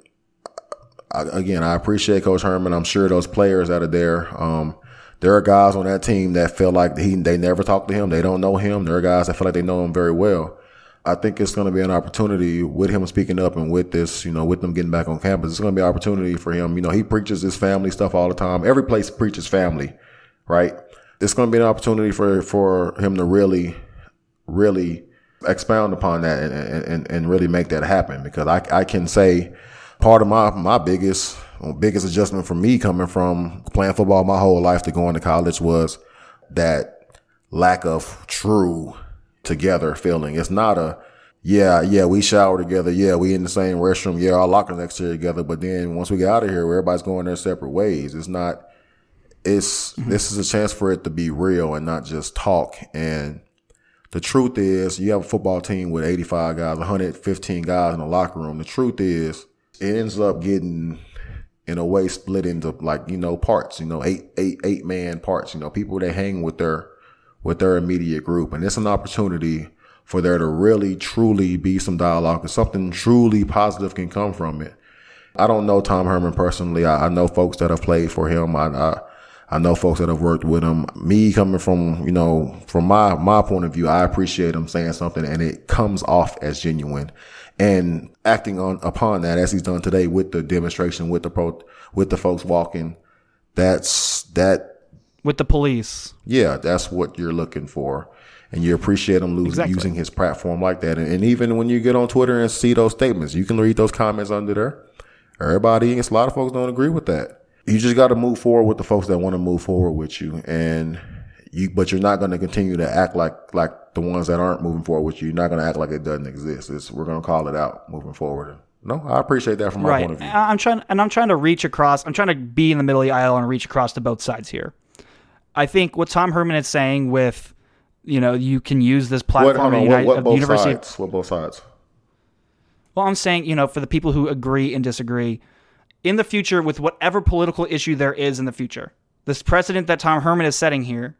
I, again, I appreciate Coach Herman. I'm sure those players that are there, um, there are guys on that team that feel like he, they never talk to him. They don't know him. There are guys that feel like they know him very well. I think it's going to be an opportunity with him speaking up and with this, you know, with them getting back on campus. It's going to be an opportunity for him. You know, he preaches his family stuff all the time. Every place preaches family, right? It's going to be an opportunity for, for him to really, really expound upon that and, and, and really make that happen. Because I, I can say part of my, my biggest, biggest adjustment for me coming from playing football my whole life to going to college was that lack of true together feeling. It's not a, yeah, yeah, we shower together. Yeah, we in the same restroom. Yeah, our lockers next to together. But then once we get out of here, everybody's going their separate ways. It's not, it's, mm-hmm. This is a chance for it to be real and not just talk. And the truth is, you have a football team with eighty-five guys, one hundred fifteen guys in the locker room. The truth is, it ends up getting, in a way, split into like, you know, parts, you know, eight, eight, eight man parts, you know, people that hang with their, with their immediate group. And it's an opportunity for there to really, truly be some dialogue and something truly positive can come from it. I don't know Tom Herman personally. I, I know folks that have played for him. I, I, I know folks that have worked with him. Me coming from, you know, from my, my point of view, I appreciate him saying something and it comes off as genuine and acting on upon that as he's done today with the demonstration, with the pro, with the folks walking. That's that. With the police. Yeah, that's what you're looking for. And you appreciate him losing, exactly. using his platform like that. And, and even when you get on Twitter and see those statements, you can read those comments under there. Everybody, a lot of folks don't agree with that. You just got to move forward with the folks that want to move forward with you. And you, but you're not going to continue to act like, like the ones that aren't moving forward with you. You're not going to act like it doesn't exist. It's, we're going to call it out moving forward. No, I appreciate that from my right. point of view. I'm trying, and I'm trying to reach across. I'm trying to be in the middle of the aisle and reach across to both sides here. I think what Tom Herman is saying with, you know, you can use this platform what, at United, what, what both University. Sides? What both sides? Well, I'm saying, you know, for the people who agree and disagree, in the future, with whatever political issue there is in the future, this precedent that Tom Herman is setting here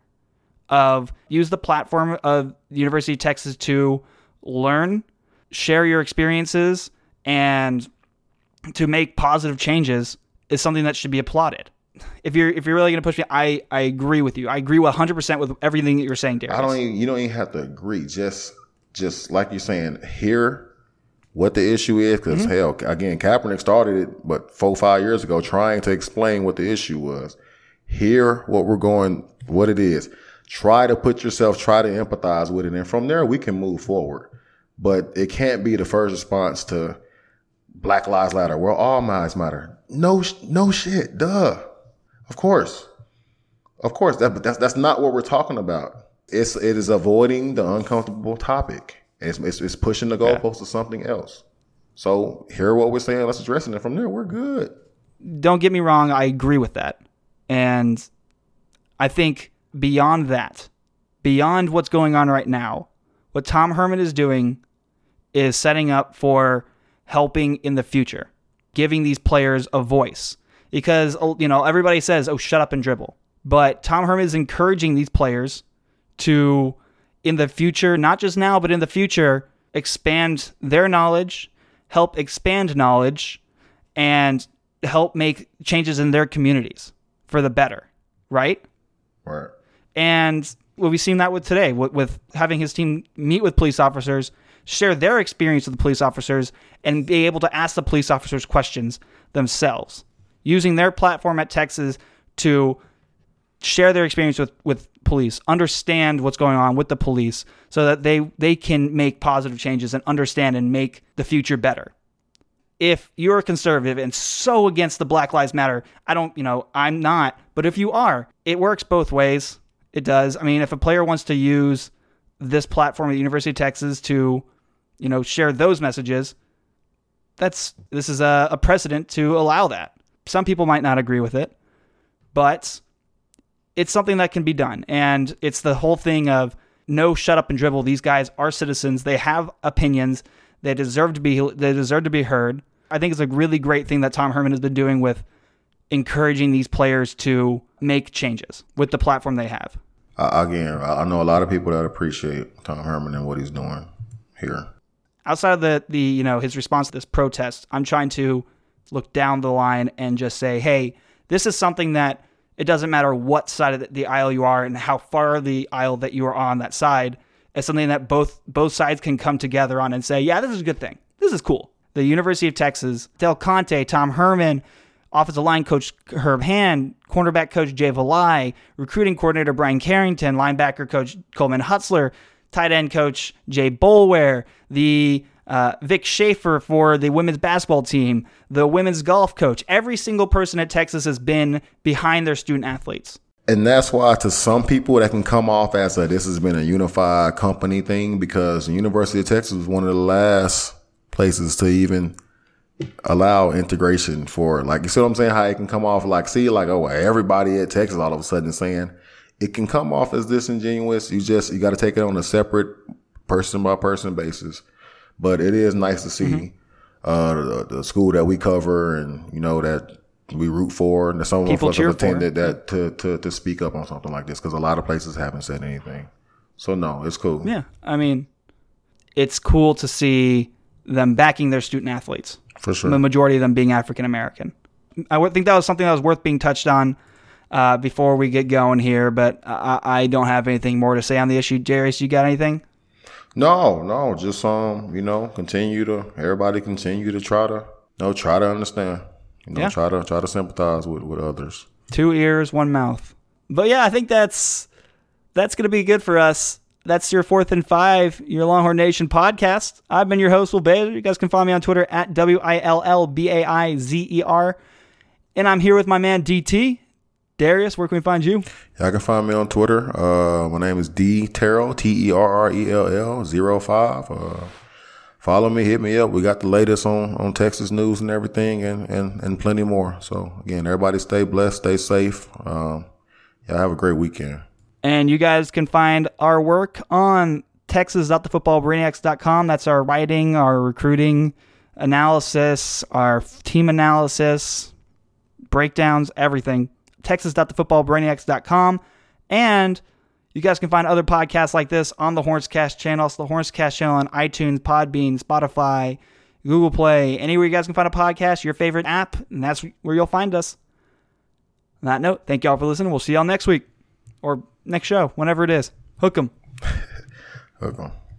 of use the platform of the University of Texas to learn, share your experiences, and to make positive changes is something that should be applauded. If you're if you're really going to push me, I, I agree with you. I agree one hundred percent with everything that you're saying, Darius. I don't even, you don't even have to agree. Just just like you're saying, hear what the issue is. Because, mm-hmm. hell, again, Kaepernick started it, but four, five years ago, trying to explain what the issue was. Hear what we're going, what it is. Try to put yourself, try to empathize with it. And from there, we can move forward. But it can't be the first response to Black Lives Matter. Well, all lives matter. No, no shit. Duh. Of course. Of course. That, but that's, that's not what we're talking about. It's, it is avoiding the uncomfortable topic. It's, it's, it's pushing the goalpost yeah. to something else. So hear what we're saying. Let's address it. And from there, we're good. Don't get me wrong. I agree with that. And I think beyond that, beyond what's going on right now, what Tom Herman is doing is setting up for helping in the future, giving these players a voice. Because, you know, everybody says, oh, shut up and dribble. But Tom Herman is encouraging these players to, in the future, not just now, but in the future, expand their knowledge, help expand knowledge, and help make changes in their communities for the better, right? Right. And well, we've seen that with today, with, with having his team meet with police officers, share their experience with the police officers, and be able to ask the police officers questions themselves, using their platform at Texas to share their experience with, with police, understand what's going on with the police so that they, they can make positive changes and understand and make the future better. If you're a conservative and so against the Black Lives Matter, I don't, you know, I'm not, but if you are, it works both ways. It does. I mean, if a player wants to use this platform at the University of Texas to, you know, share those messages, that's this is a, a precedent to allow that. Some people might not agree with it, but it's something that can be done. And it's the whole thing of no shut up and dribble. These guys are citizens. They have opinions. They deserve to be they deserve to be heard. I think it's a really great thing that Tom Herman has been doing with encouraging these players to make changes with the platform they have. Uh, again, I know a lot of people that appreciate Tom Herman and what he's doing here. Outside of the, the you know his response to this protest, I'm trying to look down the line and just say, hey, this is something that it doesn't matter what side of the, the aisle you are and how far the aisle that you are on that side. It's something that both both sides can come together on and say, yeah, this is a good thing. This is cool. The University of Texas, Del Conte, Tom Herman, offensive line coach Herb Hand, cornerback coach Jay Valai, recruiting coordinator Brian Carrington, linebacker coach Coleman Hutzler, tight end coach Jay Boulware, the uh, Vic Schaefer for the women's basketball team, the women's golf coach. Every single person at Texas has been behind their student athletes. And that's why to some people that can come off as a this has been a unified company thing, because the University of Texas was one of the last places to even allow integration for, like, you see what I'm saying? How it can come off like, see, like, oh, everybody at Texas all of a sudden saying it can come off as disingenuous. You just, you got to take it on a separate person by person basis. But it is nice to see mm-hmm. uh, the, the school that we cover and, you know, that we root for, and that some of us have attended that to, to, to speak up on something like this, because a lot of places haven't said anything. So, no, it's cool. Yeah. I mean, it's cool to see them backing their student athletes. For sure. The majority of them being African American. I would think that was something that was worth being touched on uh, before we get going here, but I, I don't have anything more to say on the issue. Darius, you got anything? No, no, just um, you know, continue to everybody continue to try to, you know, try to understand, you know, yeah. try to try to sympathize with, with others. Two ears, one mouth. But yeah, I think that's that's gonna be good for us. That's your Fourth and Five, your Longhorn Nation podcast. I've been your host, Will Bazer. You guys can follow me on Twitter at W I L L B A I Z E R. And I'm here with my man, D T. Darius, where can we find you? Yeah, I can find me on Twitter. Uh, my name is D Terrell, T E R R E L L, zero five. Uh, follow me, hit me up. We got the latest on, on Texas news and everything, and, and, and plenty more. So, again, everybody stay blessed, stay safe. Um, yeah, have a great weekend. And you guys can find our work on texas dot the football brainiacs dot com. That's our writing, our recruiting analysis, our team analysis, breakdowns, everything. texas dot the football brainiacs dot com. And you guys can find other podcasts like this on the Hornscast channel. It's the Hornscast channel on iTunes, Podbean, Spotify, Google Play. Anywhere you guys can find a podcast, your favorite app, and that's where you'll find us. On that note, thank y'all for listening. We'll see y'all next week. Or next show, whenever it is. Hook 'em. Hook 'em.